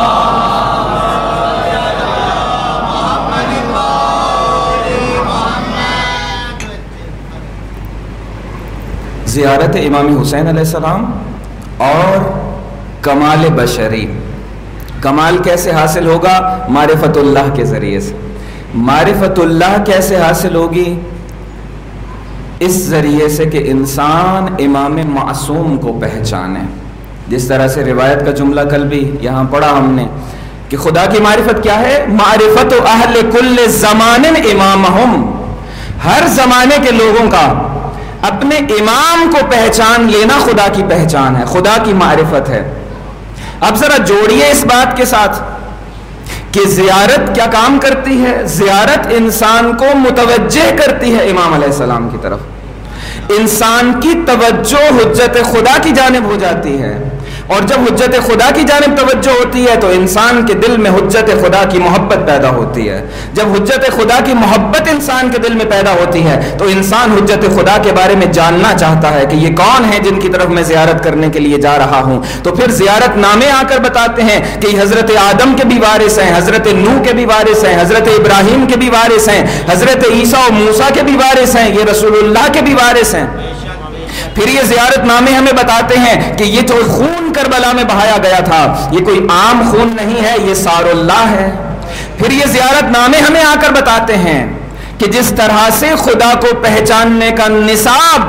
زیارت امام حسین علیہ السلام اور کمال بشری. کمال کیسے حاصل ہوگا؟ معرفت اللہ کے ذریعے سے. معرفت اللہ کیسے حاصل ہوگی؟ اس ذریعے سے کہ انسان امام معصوم کو پہچانے. جس طرح سے روایت کا جملہ کل بھی یہاں پڑھا ہم نے کہ خدا کی معرفت کیا ہے؟ معرفت اہل کل زمان امامہم, ہر زمانے کے لوگوں کا اپنے امام کو پہچان لینا خدا کی پہچان ہے، خدا کی معرفت ہے۔ اب ذرا جوڑیے اس بات کے ساتھ کہ زیارت کیا کام کرتی ہے؟ زیارت انسان کو متوجہ کرتی ہے امام علیہ السلام کی طرف، انسان کی توجہ حجت خدا کی جانب ہو جاتی ہے، اور جب حجت خدا کی جانب توجہ ہوتی ہے تو انسان کے دل میں حجت خدا کی محبت پیدا ہوتی ہے۔ جب حجت خدا کی محبت انسان کے دل میں پیدا ہوتی ہے تو انسان حجت خدا کے بارے میں جاننا چاہتا ہے کہ یہ کون ہے جن کی طرف میں زیارت کرنے کے لیے جا رہا ہوں۔ تو پھر زیارت نامے آ کر بتاتے ہیں کہ یہ حضرت آدم کے بھی وارث ہیں، حضرت نوح کے بھی وارث ہیں، حضرت ابراہیم کے بھی وارث ہیں، حضرت عیسیٰ و موسیٰ کے بھی وارث ہیں، یہ رسول اللہ کے بھی وارث ہیں۔ پھر یہ زیارت نامے ہمیں بتاتے ہیں کہ یہ جو خون کربلا میں بہایا گیا تھا یہ کوئی عام خون نہیں ہے، یہ سار اللہ ہے۔ پھر یہ زیارت نامے ہمیں آ کر بتاتے ہیں کہ جس طرح سے خدا کو پہچاننے کا نصاب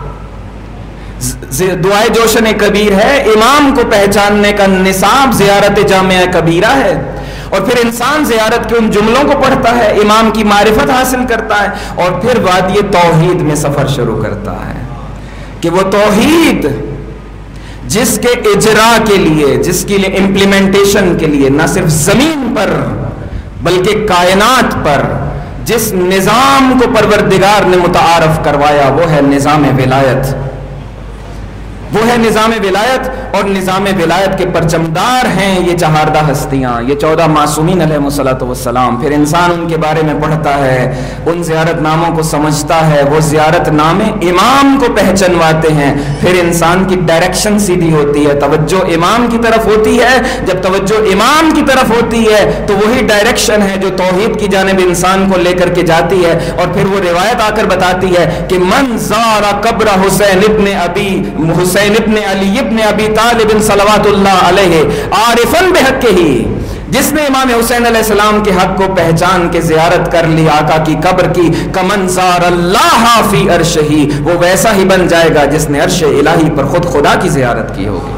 دعائے جوشن کبیر ہے، امام کو پہچاننے کا نصاب زیارت جامعہ کبیرہ ہے۔ اور پھر انسان زیارت کے ان جملوں کو پڑھتا ہے، امام کی معرفت حاصل کرتا ہے، اور پھر وادی توحید میں سفر شروع کرتا ہے کہ وہ توحید جس کے اجرا کے لیے، جس کے لیے امپلیمنٹیشن کے لیے نہ صرف زمین پر بلکہ کائنات پر جس نظام کو پروردگار نے متعارف کروایا وہ ہے نظام ولایت، وہ ہے نظام ولایت۔ اور نظام ولایت کے پرچمدار ہیں یہ چہاردہ ہستیاں، یہ 14 معصومین علیہم الصلوۃ والسلام۔ پھر انسان ان کے بارے میں پڑھتا ہے، ان زیارت ناموں کو سمجھتا ہے، وہ زیارت نامے امام کو پہچنواتے ہیں، پھر انسان کی ڈائریکشن سیدھی ہوتی ہے، توجہ امام کی طرف ہوتی ہے۔ جب توجہ امام کی طرف ہوتی ہے تو وہی ڈائریکشن ہے جو توحید کی جانب انسان کو لے کر کے جاتی ہے۔ اور پھر وہ روایت آ کر بتاتی ہے کہ من زار قبر حسین ابن علی ابن ابی طالب صلوات اللہ علیہ عارفاً بحق ہی، جس نے امام حسین علیہ السلام کے حق کو پہچان کے زیارت کر لی آقا کی قبر کی، کمن زار اللہ فی عرشہ، وہ ویسا ہی بن جائے گا جس نے عرش الہی پر خود خدا کی زیارت کی ہوگی۔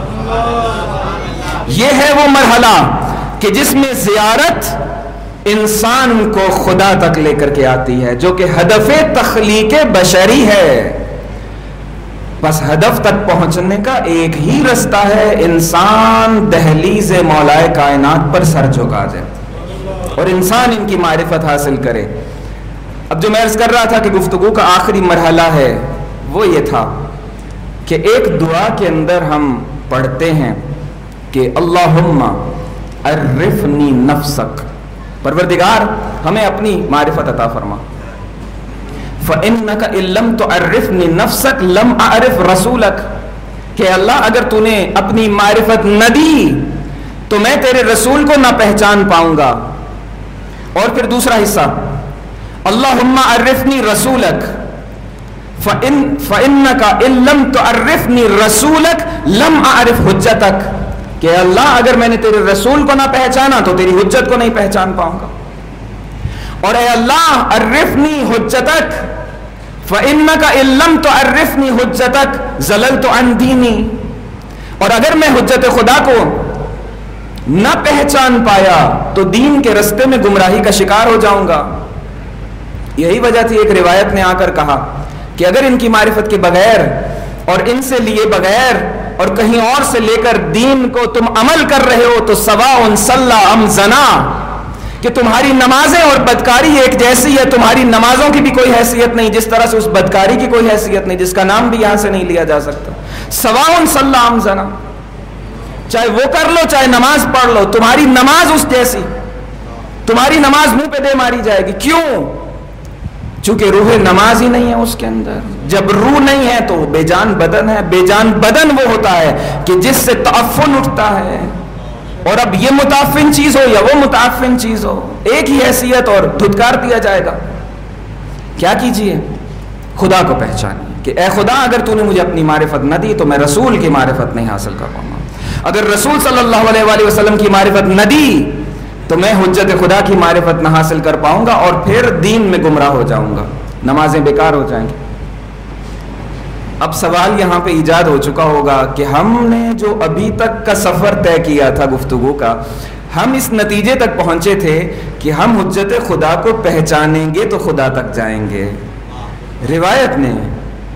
یہ ہے وہ مرحلہ کہ جس میں زیارت انسان کو خدا تک لے کر کے آتی ہے، جو کہ ہدف تخلیق بشری ہے۔ بس ہدف تک پہنچنے کا ایک ہی رستہ ہے، انسان دہلیز مولائے کائنات پر سر جھکا جائے اور انسان ان کی معرفت حاصل کرے۔ اب جو میں عرض کر رہا تھا کہ گفتگو کا آخری مرحلہ ہے وہ یہ تھا کہ ایک دعا کے اندر ہم پڑھتے ہیں کہ اللہم عرفنی نفسک، پروردگار ہمیں اپنی معرفت عطا فرما۔ فَإِنَّكَ إِن لَّمْ تُعَرِّفْنِي نَفْسَكَ لَمْ أَعْرِفْ رَسُولَكَ، کہ اللہ اگر تو نے اپنی معرفت نہ دی تو میں تیرے رسول کو نہ پہچان پاؤں گا۔ اور پھر دوسرا حصہ اللہم عرفنی رسولک، فَإِنَّكَ إِن لَّمْ تُعَرِّفْنِي رَسُولَكَ لَمْ أَعْرِفْ حُجَّتَكَ، کہ اللہ اگر میں نے تیرے رسول کو نہ پہچانا تو تیری حجت کو نہیں پہچان پاؤں گا۔ اور اے اللہ عرفنی حجتک، فإنک ان لم تعرفنی حجتک ضللت عن دینی، اور اگر میں حجت خدا کو نہ پہچان پایا تو دین کے رستے میں گمراہی کا شکار ہو جاؤں گا۔ یہی وجہ تھی ایک روایت نے آ کر کہا کہ اگر ان کی معرفت کے بغیر اور ان سے لیے بغیر اور کہیں اور سے لے کر دین کو تم عمل کر رہے ہو تو سواء صلی ام زنا، کہ تمہاری نمازیں اور بدکاری ایک جیسی ہے، تمہاری نمازوں کی بھی کوئی حیثیت نہیں جس طرح سے اس بدکاری کی کوئی حیثیت نہیں جس کا نام بھی یہاں سے نہیں لیا جا سکتا۔ سواء صلی ام زنا، چاہے وہ کر لو چاہے نماز پڑھ لو، تمہاری نماز اس جیسی، تمہاری نماز منہ پہ دے ماری جائے گی۔ کیوں؟ چونکہ روح نماز ہی نہیں ہے اس کے اندر۔ جب روح نہیں ہے تو بے جان بدن ہے۔ بے جان بدن وہ ہوتا ہے کہ جس سے تعفن اٹھتا ہے، اور اب یہ متعفن چیز ہو یا وہ متعفن چیز ہو، ایک ہی حیثیت اور دھتکار دیا جائے گا۔ کیا کیجئے؟ خدا کو پہچانیے کہ اے خدا اگر تو نے مجھے اپنی معرفت نہ دی تو میں رسول کی معرفت نہیں حاصل کر پاؤں گا، اگر رسول صلی اللہ علیہ وآلہ وسلم کی معرفت نہ دی تو میں حجت خدا کی معرفت نہ حاصل کر پاؤں گا اور پھر دین میں گمراہ ہو جاؤں گا، نمازیں بیکار ہو جائیں گی۔ اب سوال یہاں پہ ایجاد ہو چکا ہوگا کہ ہم نے جو ابھی تک کا سفر طے کیا تھا گفتگو کا، ہم اس نتیجے تک پہنچے تھے کہ ہم حجت خدا کو پہچانیں گے تو خدا تک جائیں گے۔ روایت نے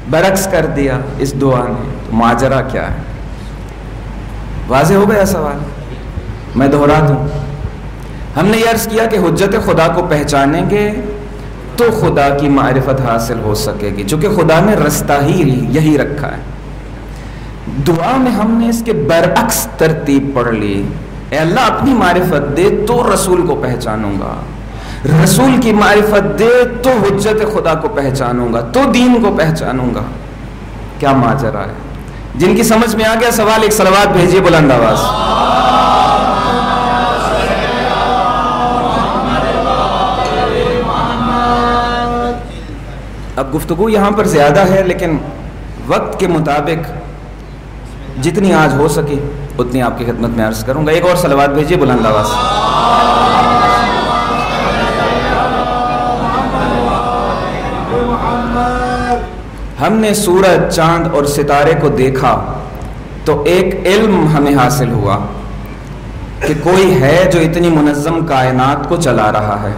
برعکس کر دیا اس دعا نے. تو ماجرا کیا ہے؟ واضح ہو گیا سوال؟ میں دہرا دوں. ہم نے یہ عرض کیا کہ حجت خدا کو پہچانیں گے تو خدا کی معرفت حاصل ہو سکے گی، چونکہ خدا نے رستہ ہی یہی رکھا ہے. دعا میں ہم نے اس کے برعکس ترتیب پڑھ لی. اے اللہ اپنی معرفت دے تو رسول کو پہچانوں گا، رسول کی معرفت دے تو حجت خدا کو پہچانوں گا، تو دین کو پہچانوں گا. کیا ماجرا ہے؟ جن کی سمجھ میں آ گیا سوال ایک صلوات بھیجیے بلند آواز. اب گفتگو یہاں پر زیادہ ہے، لیکن وقت کے مطابق جتنی آج ہو سکی اتنی آپ کی خدمت میں عرض کروں گا. ایک اور صلوات بھیجیے بلند آواز. ہم نے سورج، چاند اور ستارے کو دیکھا تو ایک علم ہمیں حاصل ہوا کہ کوئی ہے جو اتنی منظم کائنات کو چلا رہا ہے.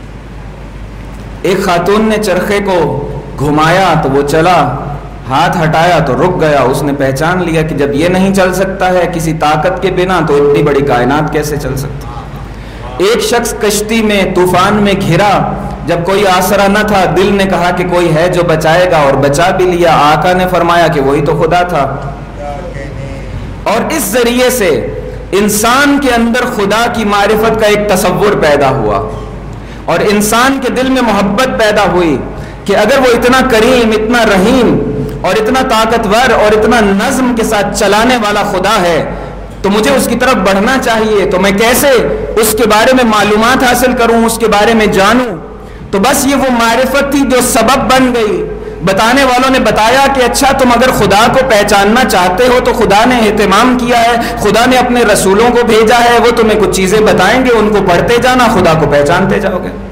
ایک خاتون نے چرخے کو گھمایا تو وہ چلا، ہاتھ ہٹایا تو رک گیا. اس نے پہچان لیا کہ جب یہ نہیں چل سکتا ہے کسی طاقت کے بنا تو اتنی بڑی کائنات کیسے چل سکتی. ایک شخص کشتی میں طوفان میں گھرا، جب کوئی آسرا نہ تھا دل نے کہا کہ کوئی ہے جو بچائے گا اور بچا بھی لیا. آقا نے فرمایا کہ وہی تو خدا تھا. اور اس ذریعے سے انسان کے اندر خدا کی معرفت کا ایک تصور پیدا ہوا اور انسان کے دل میں محبت پیدا ہوئی کہ اگر وہ اتنا کریم، اتنا رحیم اور اتنا طاقتور اور اتنا نظم کے ساتھ چلانے والا خدا ہے تو مجھے اس کی طرف بڑھنا چاہیے. تو میں کیسے اس کے بارے میں معلومات حاصل کروں، اس کے بارے میں جانوں؟ تو بس یہ وہ معرفت تھی جو سبب بن گئی. بتانے والوں نے بتایا کہ اچھا تم اگر خدا کو پہچاننا چاہتے ہو تو خدا نے اہتمام کیا ہے، خدا نے اپنے رسولوں کو بھیجا ہے، وہ تمہیں کچھ چیزیں بتائیں گے، ان کو پڑھتے جانا، خدا کو پہچانتے جاؤ گے.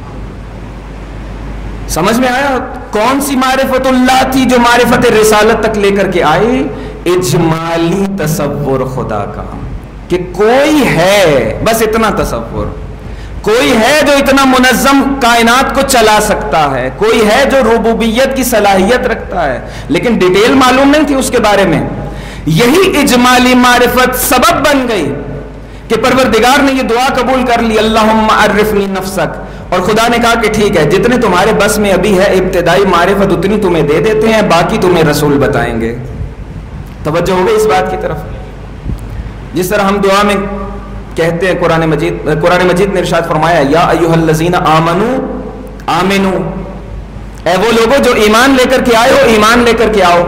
سمجھ میں آیا کون سی معرفت اللہ تھی جو معرفت رسالت تک لے کر کے آئی؟ اجمالی تصور خدا کا کہ کوئی ہے، بس اتنا تصور. کوئی ہے جو اتنا منظم کائنات کو چلا سکتا ہے، کوئی ہے جو ربوبیت کی صلاحیت رکھتا ہے، لیکن ڈیٹیل معلوم نہیں تھی اس کے بارے میں. یہی اجمالی معرفت سبب بن گئی کہ پروردگار نے یہ دعا قبول کر لی، اللہم عرفنی نفسک. اور خدا نے کہا کہ ٹھیک ہے، جتنے تمہارے بس میں ابھی ہے ابتدائی معرفت اتنی تمہیں دے دیتے ہیں، باقی تمہیں رسول بتائیں گے. توجہ ہو گئی اس بات کی طرف؟ جس طرح ہم دعا میں کہتے ہیں، قرآن مجید نے ارشاد فرمایا یا ایھا الذین آمنو آمنو، اے وہ لوگوں جو ایمان لے کر کے آئے ہو ایمان لے کر کے آؤ.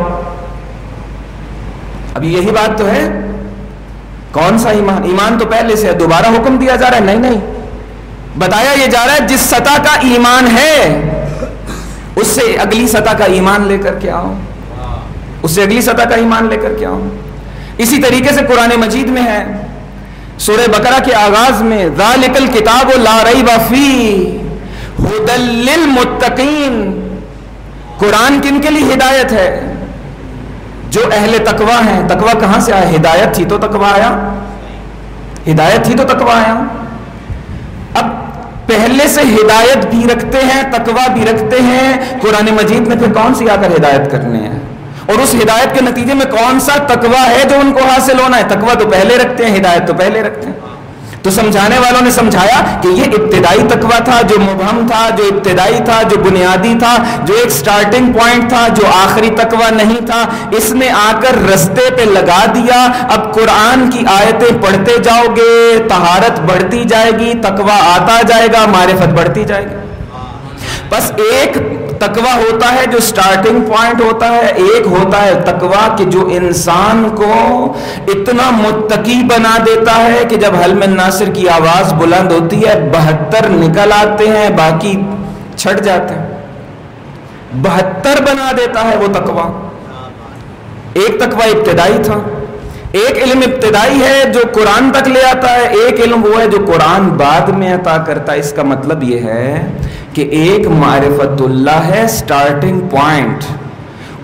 اب یہی بات تو ہے. کون سا ایمان؟ ایمان تو پہلے سے ہے، دوبارہ حکم دیا جا رہا ہے؟ نہیں، بتایا یہ جا رہا ہے جس سطح کا ایمان ہے اس سے اگلی سطح کا ایمان لے کر کے آؤ، اس سے اگلی سطح کا ایمان لے کر کے آؤ. اسی طریقے سے قرآن مجید میں ہے، سورہ بقرہ کے آغاز میں ذالک الکتاب لا ریب فیہ ھدی للمتقین. قرآن کن کے لیے ہدایت ہے؟ جو اہل تقوی ہیں. تقوی کہاں سے آیا؟ ہدایت تھی تو تقوی آیا، ہدایت تھی تو تقوی آیا. اب پہلے سے ہدایت بھی رکھتے ہیں، تقوی بھی رکھتے ہیں، قرآن مجید میں پھر کون سی آ کر ہدایت کرنے ہیں؟ اور اس ہدایت کے نتیجے میں کون سا تقوی ہے جو ان کو حاصل ہونا ہے؟ تقوی تو پہلے رکھتے ہیں، ہدایت تو پہلے رکھتے ہیں. تو سمجھانے والوں نے سمجھایا کہ یہ ابتدائی تقوی تھا، جو مبہم تھا، جو ابتدائی تھا، جو بنیادی تھا، جو ایک سٹارٹنگ پوائنٹ تھا، جو آخری تقوی نہیں تھا. اس نے آ کر رستے پہ لگا دیا. اب قرآن کی آیتیں پڑھتے جاؤ گے، طہارت بڑھتی جائے گی، تقوی آتا جائے گا، معرفت بڑھتی جائے گی. بس ایک تقوی ہوتا ہے جو سٹارٹنگ پوائنٹ ہوتا ہے، ایک ہوتا ہے تقوی کہ جو انسان کو اتنا متقی بنا دیتا ہے کہ جب حلم ناصر کی آواز بلند ہوتی ہے 72 نکل آتے ہیں، باقی چھٹ جاتے ہیں. 72 بنا دیتا ہے وہ تقوی. ایک تقوی ابتدائی تھا، ایک علم ابتدائی ہے جو قرآن تک لے آتا ہے، ایک علم وہ ہے جو قرآن بعد میں عطا کرتا ہے. اس کا مطلب یہ ہے کہ ایک معرفت اللہ ہے سٹارٹنگ پوائنٹ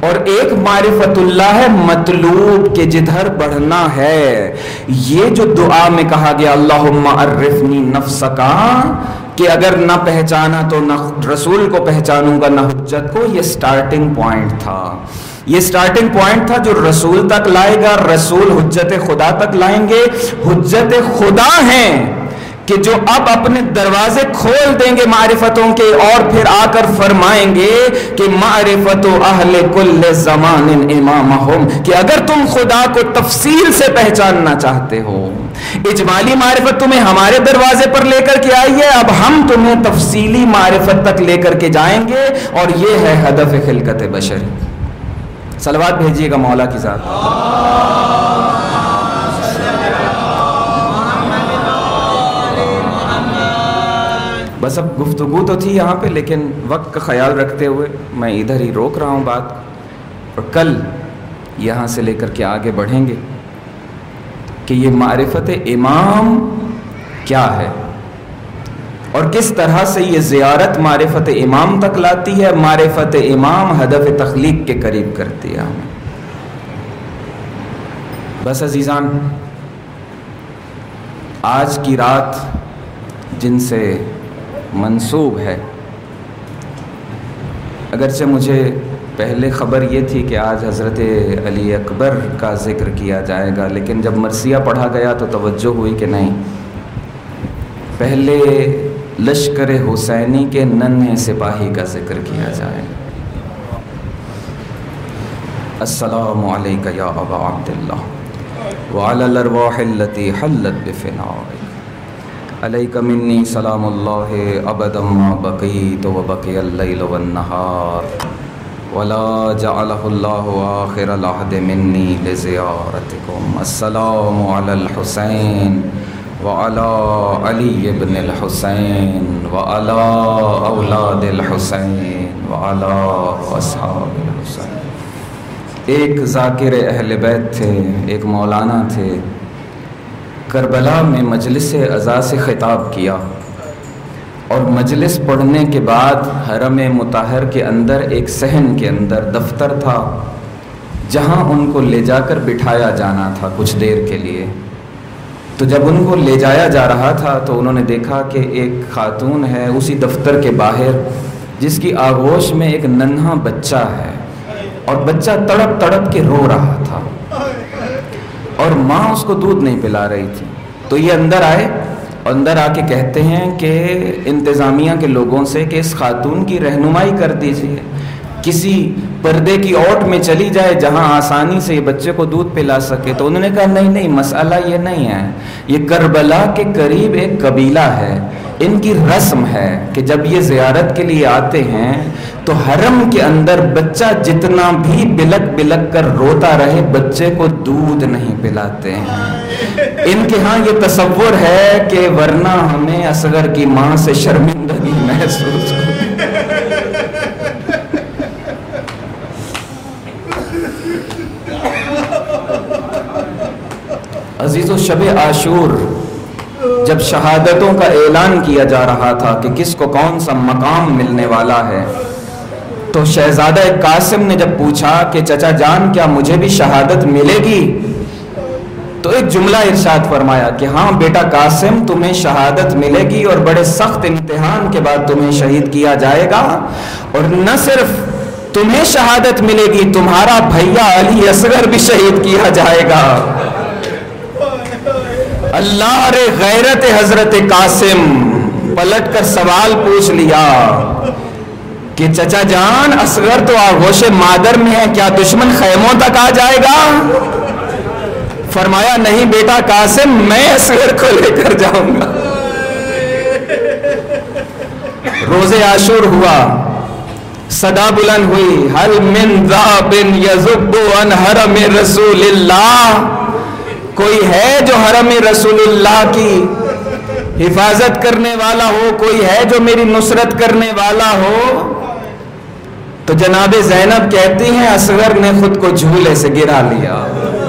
اور ایک معرفت اللہ ہے مطلوب کہ جدھر بڑھنا ہے. یہ جو دعا میں کہا گیا اللہم عرفنی نفسکا کہ اگر نہ پہچانا تو نہ رسول کو پہچانوں گا نہ حجت کو, یہ سٹارٹنگ پوائنٹ تھا. یہ سٹارٹنگ پوائنٹ تھا جو رسول تک لائے گا. رسول حجت خدا تک لائیں گے. حجت خدا ہیں کہ جو اب اپنے دروازے کھول دیں گے معرفتوں کے, اور پھر آ کر فرمائیں گے کہ معرفت اہل کل زمان امامہم, کہ اگر تم خدا کو تفصیل سے پہچاننا چاہتے ہو, اجمالی معرفت تمہیں ہمارے دروازے پر لے کر کے آئی ہے, اب ہم تمہیں تفصیلی معرفت تک لے کر کے جائیں گے, اور یہ ہے ہدف خلقت بشری. صلوات بھیجیے گا مولا کی ذات. بس اب گفتگو تو تھی یہاں پہ, لیکن وقت کا خیال رکھتے ہوئے میں ادھر ہی روک رہا ہوں بات, اور کل یہاں سے لے کر کے آگے بڑھیں گے کہ یہ معرفت امام کیا ہے اور کس طرح سے یہ زیارت معرفت امام تک لاتی ہے. معرفت امام ہدف تخلیق کے قریب کرتی ہے ہمیں. بس عزیزان, آج کی رات جن سے منسوب ہے, اگرچہ مجھے پہلے خبر یہ تھی کہ آج حضرت علی اکبر کا ذکر کیا جائے گا, لیکن جب مرثیہ پڑھا گیا تو توجہ ہوئی کہ نہیں, پہلے لشکر حسینی کے ننھے سپاہی کا ذکر کیا جائے. السلام علیک یا ابا عبداللہ وعلی الارواح التي حلت بفنائک, علیک منی سلام اللہ ابدا ما بقیت وبقی اللیل والنہار ولا جعلہ اللہ آخر العہد منی لزیارتکم. السلام علی الحسین وعلی علی ابن الحسین وعلی اولاد الحسین وعلی اصحاب الحسین. ایک ذاکر اہل بیت تھے, ایک مولانا تھے, کربلا میں مجلس عزا سے خطاب کیا, اور مجلس پڑھنے کے بعد حرم مطہر کے اندر ایک صحن کے اندر دفتر تھا جہاں ان کو لے جا کر بٹھایا جانا تھا کچھ دیر کے لیے. تو جب ان کو لے جایا جا رہا تھا تو انہوں نے دیکھا کہ ایک خاتون ہے اسی دفتر کے باہر جس کی آغوش میں ایک ننھا بچہ ہے, اور بچہ تڑپ تڑپ کے رو رہا تھا, اور ماں اس کو دودھ نہیں پلا رہی تھی. تو یہ اندر آئے, اور اندر آ کے کہتے ہیں کہ انتظامیہ کے لوگوں سے کہ اس خاتون کی رہنمائی کر دیجیے, کسی پردے کی اوٹ میں چلی جائے جہاں آسانی سے یہ بچے کو دودھ پلا سکے. تو انہوں نے کہا نہیں, مسئلہ یہ نہیں ہے, یہ کربلا کے قریب ایک قبیلہ ہے, ان کی رسم ہے کہ جب یہ زیارت کے لیے آتے ہیں تو حرم کے اندر بچہ جتنا بھی بلک بلک کر روتا رہے بچے کو دودھ نہیں پلاتے ہیں. ان کے ہاں یہ تصور ہے کہ ورنہ ہمیں اصغر کی ماں سے شرمندگی محسوس ہو. عزیزو, شب عاشور جب شہادتوں کا اعلان کیا جا رہا تھا کہ کس کو کون سا مقام ملنے والا ہے, تو شہزادہ قاسم نے جب پوچھا کہ چچا جان کیا مجھے بھی شہادت ملے گی, تو ایک جملہ ارشاد فرمایا کہ ہاں بیٹا قاسم تمہیں شہادت ملے گی, اور بڑے سخت امتحان کے بعد تمہیں شہید کیا جائے گا. اور نہ صرف تمہیں شہادت ملے گی, تمہارا بھیا علی اصغر بھی شہید کیا جائے گا. اللہ رے غیرت حضرت قاسم پلٹ کر سوال پوچھ لیا کہ چچا جان اصغر تو آغوش مادر میں ہے, کیا دشمن خیموں تک آ جائے گا؟ فرمایا نہیں بیٹا قاسم, میں اصغر کو لے کر جاؤں گا. روز عاشور ہوا, صدا بلند ہوئی, هل من ذاب یذب عن حرم رسول اللہ, کوئی ہے جو حرم رسول اللہ کی حفاظت کرنے والا ہو, کوئی ہے جو میری نصرت کرنے والا ہو؟ تو جناب زینب کہتی ہیں اصغر نے خود کو جھولے سے گرا لیا,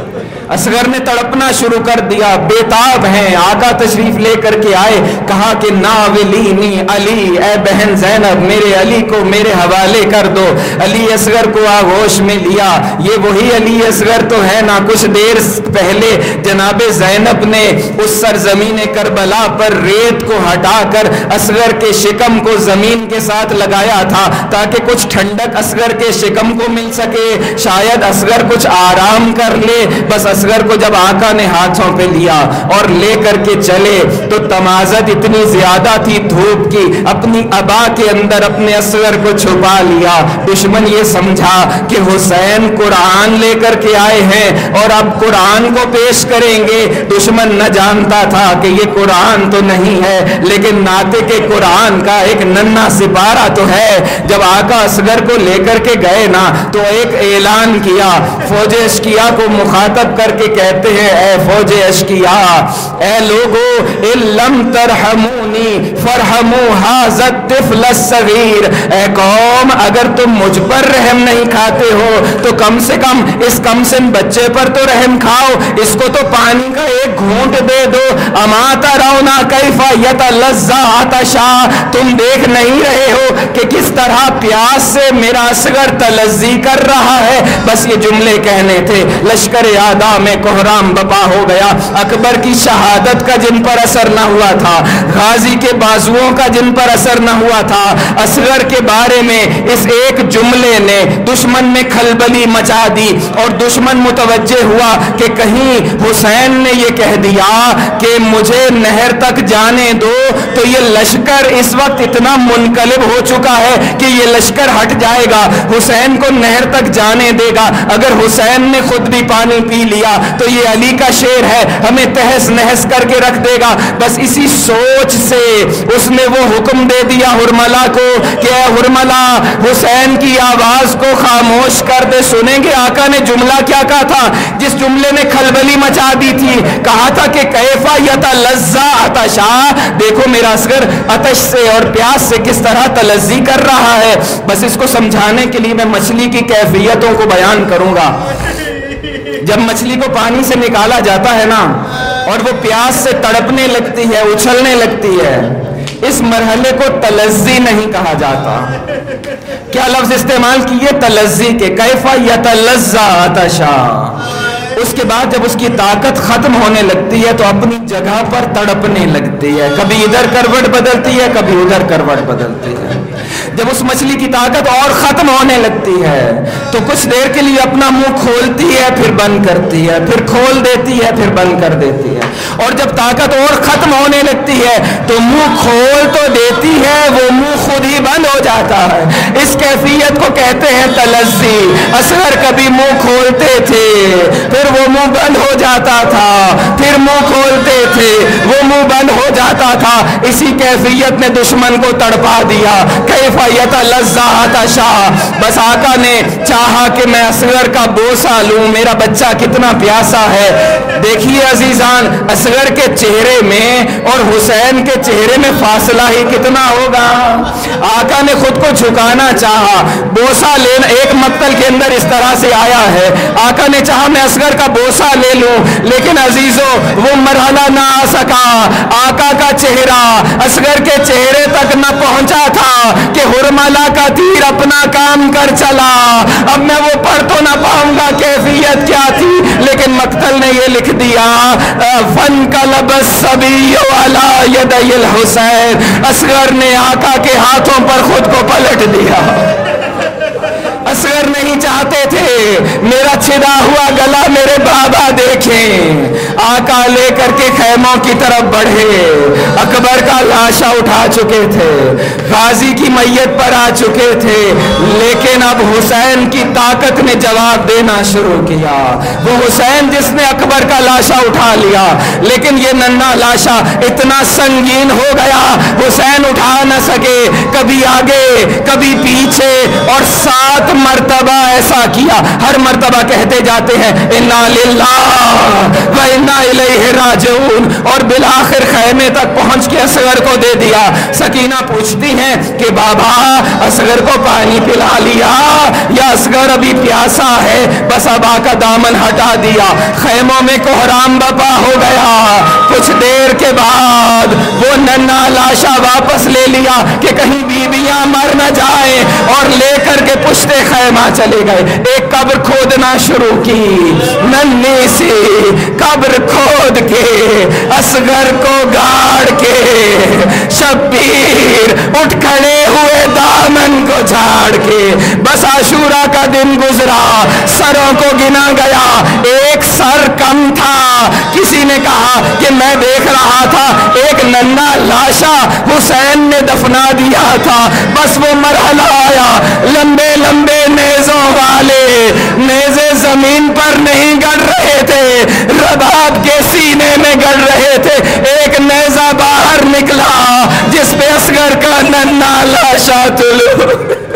اصغر نے تڑپنا شروع کر دیا، بیتاب ہیں، آقا تشریف لے کر کے آئے، کہا کہ ناولینی علی، اے بہن زینب میرے علی کو میرے حوالے کر دو۔ علی اصغر کو آغوش میں لیا، یہ وہی علی اصغر تو ہے نا، کچھ دیر پہلے جناب زینب نے اس سرزمین کربلا پر ریت کو ہٹا کر اصغر کے شکم کو زمین کے ساتھ لگایا تھا تاکہ کچھ ٹھنڈک اصغر کے شکم کو مل سکے، شاید اصغر کچھ آرام کر لے۔ بس اصغر کو جب آقا نے ہاتھوں پہ لیا اور لے کر کے چلے تو تمازت اتنی زیادہ تھی دھوپ کی، اپنی ابا کے اندر اپنے اصغر کو چھپا لیا۔ دشمن یہ سمجھا کہ حسین قرآن لے کر کے آئے ہیں اور اب قرآن کو پیش کریں گے۔ دشمن نہ جانتا تھا کہ یہ قرآن تو نہیں ہے لیکن ناطق قرآن کا ایک ننھا سپارہ تو ہے۔ جب آقا اصغر کو لے کر کے گئے نا تو ایک اعلان کیا، فوج اشقیا کو مخاطب کر کے کہتے ہیں اے فوج اشقیا، اے لوگو ان لم ترحمونی فرحموا ھذا الطفل الصغیر، اے قوم اگر تم مجھ پر رحم نہیں کھاتے ہو تو کم سے کم اس کم سن بچے پر تو رحم کھاؤ، اس کو تو پانی کا ایک گھونٹ دے دو۔ اما ترون کیف یتلذا عطشا، تم دیکھ نہیں رہے ہو کہ کس طرح پیاس سے میرا اصغر تلذی کر رہا ہے۔ بس یہ جملے کہنے تھے، لشکر اعداء میں کوہرام بپا ہو گیا۔ اکبر کی شہادت کا جن پر اثر نہ ہوا تھا، غازی کے بازوؤں کا جن پر اثر نہ ہوا تھا، اصغر کے بارے میں اس ایک جملے نے دشمن میں کھلبلی مچا دی اور دشمن متوجہ ہوا کہ کہیں حسین نے یہ کہہ دیا کہ مجھے نہر تک جانے دو تو یہ لشکر اس وقت اتنا منقلب ہو چکا ہے کہ یہ لشکر ہٹ جائے گا، حسین کو نہر تک جانے دے گا۔ اگر حسین نے خود بھی پانی پی لیا تو یہ علی کا شیر ہے، ہمیں تہس نہس کر کے رکھ دے گا۔ بس اسی سوچ سے اس نے وہ حکم دے دیا ہرملا کو کہ اے ہرملا حسین کی آواز کو خاموش کر دے۔ سنیں گے آقا نے جملہ کیا کہا تھا جس جملے نے کھلبلی مچا دی تھی؟ کہا تھا کہ کیفا یتلذا عطشا، دیکھو میرا اصغر عطش سے اور پیاس سے کس طرح تلذی کر رہا ہے۔ بس اس کو سمجھانے کے لیے میں مچھلی کی کیفیتوں کو بیان کروں گا۔ جب مچھلی کو پانی سے نکالا جاتا ہے نا اور وہ پیاس سے تڑپنے لگتی ہے، اچھلنے لگتی ہے، اس مرحلے کو تلذی نہیں کہا جاتا۔ کیا لفظ استعمال کیے؟ تلذی کے، کیفا یتلذا عطشا۔ اس کے بعد جب اس کی طاقت ختم ہونے لگتی ہے تو اپنی جگہ پر تڑپنے لگتی ہے، کبھی ادھر کروٹ بدلتی ہے کبھی ادھر کروٹ بدلتی ہے۔ جب اس مچھلی کی طاقت اور ختم ہونے لگتی ہے تو کچھ دیر کے لیے اپنا منہ کھولتی ہے پھر بند کرتی ہے، پھر کھول دیتی ہے پھر بند کر دیتی ہے، اور جب طاقت اور ختم ہونے لگتی ہے تو منہ کھول تو دیتی ہے، وہ منہ خود ہی بند ہو جاتا ہے۔ اس کیفیت کو کہتے ہیں تلذی۔ اصغر کبھی منہ کھولتے تھے پھر وہ منہ بند ہو جاتا تھا، پھر منہ کھولتے تھے وہ منہ بند ہو جاتا تھا۔ اسی کیفیت نے دشمن کو تڑپا دیا، کیف یتلذا عطشا۔ بس آقا نے چاہا کہ میں اصغر کا بوسہ لوں، میرا بچہ کتنا پیاسا ہے۔ دیکھیے عزیزان، اصغر کے چہرے میں اور حسین کے چہرے میں فاصلہ ہی کتنا ہوگا۔ آقا نے خود کو جھکانا چاہا، بوسہ لینا ایک مقتل کے اندر اس طرح سے آیا ہے۔ آقا نے چاہا میں اصغر کا بوسہ لے لوں، لیکن عزیزو وہ مرحلہ نہ آ سکا۔ آقا کا چہرہ اصغر کے چہرے تک نہ پہنچا تھا کہ ہرملا کا تیر اپنا کام کر چلا۔ اب میں وہ پڑھ تو نہ پاؤں گا کیفیت کیا تھی، لیکن مقتل نے یہ لکھ دیا فانقلب الصبی علی یدی الحسین، اصغر نے آقا کے ہاتھوں پر خود کو پلٹ دیا۔ اصغر نہیں چاہتے تھے میرا چھدا ہوا گلا میرے بابا دیکھیں۔ آقا لے کر کے خیموں کی طرف بڑھے، اکبر کا لاشا اٹھا چکے تھے، غازی کی میت پر آ چکے تھے، لیکن اب حسین کی طاقت نے جواب دینا شروع کیا۔ وہ حسین جس نے اکبر کا لاشا اٹھا لیا، لیکن یہ ننھا لاشا اتنا سنگین ہو گیا، حسین اٹھا نہ سکے، کبھی آگے کبھی پیچھے، اور 7 مرتبہ ایسا کیا، ہر مرتبہ کہتے جاتے ہیں انا للہ و انا الیہ راجعون، اور بالآخر خیمے تک پہنچ کے اصغر کو دے دیا۔ سکینہ پوچھتی ہیں کہ بابا اصغر کو پانی پلا لیا یا اصغر ابھی پیاسا ہے؟ بس ابا کا دامن ہٹا دیا، خیموں میں کوہرام بپا ہو گیا۔ کچھ دیر کے بعد وہ ننھا لاشا واپس لے لیا کہ کہیں بیویاں مر نہ جائیں، اور لے کر کے پشت خیمہ چلے گئے۔ ایک قبر کھودنا شروع کی، ننھی سی قبر کھود کے اصغر کو گاڑ کے شبیر اٹھ کھڑے ہوئے دامن کو جھاڑ کے۔ بس عاشورہ کا دن گزرا، سروں کو گنا گیا، ایک سر کم تھا۔ کسی نے کہا کہ میں دیکھ رہا تھا ایک ننھا لاشا حسین نے دفنا دیا تھا۔ بس وہ مرحلہ آیا، لمبے لمبے نیزوں والے نیزے زمین پر نہیں گڑ رہے تھے، رباب کے سینے میں گڑ رہے تھے۔ ایک نیزہ باہر نکلا جس پہ اصغر کا ننھا لاشا طلوع۔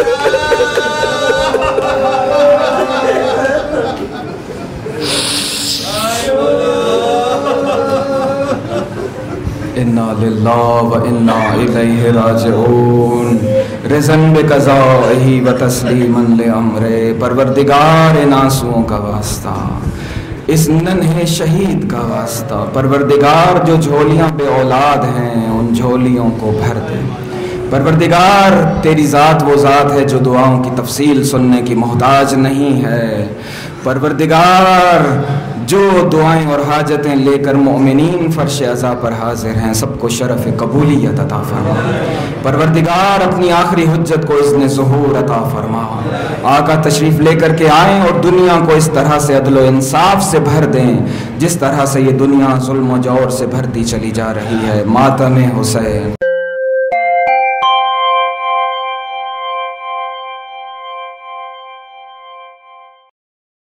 انا للہ و انا الیہ راجعون، رضن بقضائہ و تسلیما لامرہ۔ پروردگار ان آنسوؤں کا واسطہ، اس ننھے شہید کا واسطہ، پروردگار جو جھولیاں بے اولاد ہیں ان جھولیوں کو بھر دے۔ پروردگار تیری ذات وہ ذات ہے جو دعاؤں کی تفصیل سننے کی محتاج نہیں ہے۔ پروردگار جو دعائیں اور حاجتیں لے کر مومنین فرش عزا پر حاضر ہیں سب کو شرف قبولیت عطا فرما۔ پروردگار اپنی آخری حجت کو اذن ظہور عطا فرما۔ آقا تشریف لے کر کے آئیں اور دنیا کو اس طرح سے عدل و انصاف سے بھر دیں جس طرح سے یہ دنیا ظلم و جور سے بھرتی چلی جا رہی ہے۔ ماتم حسین۔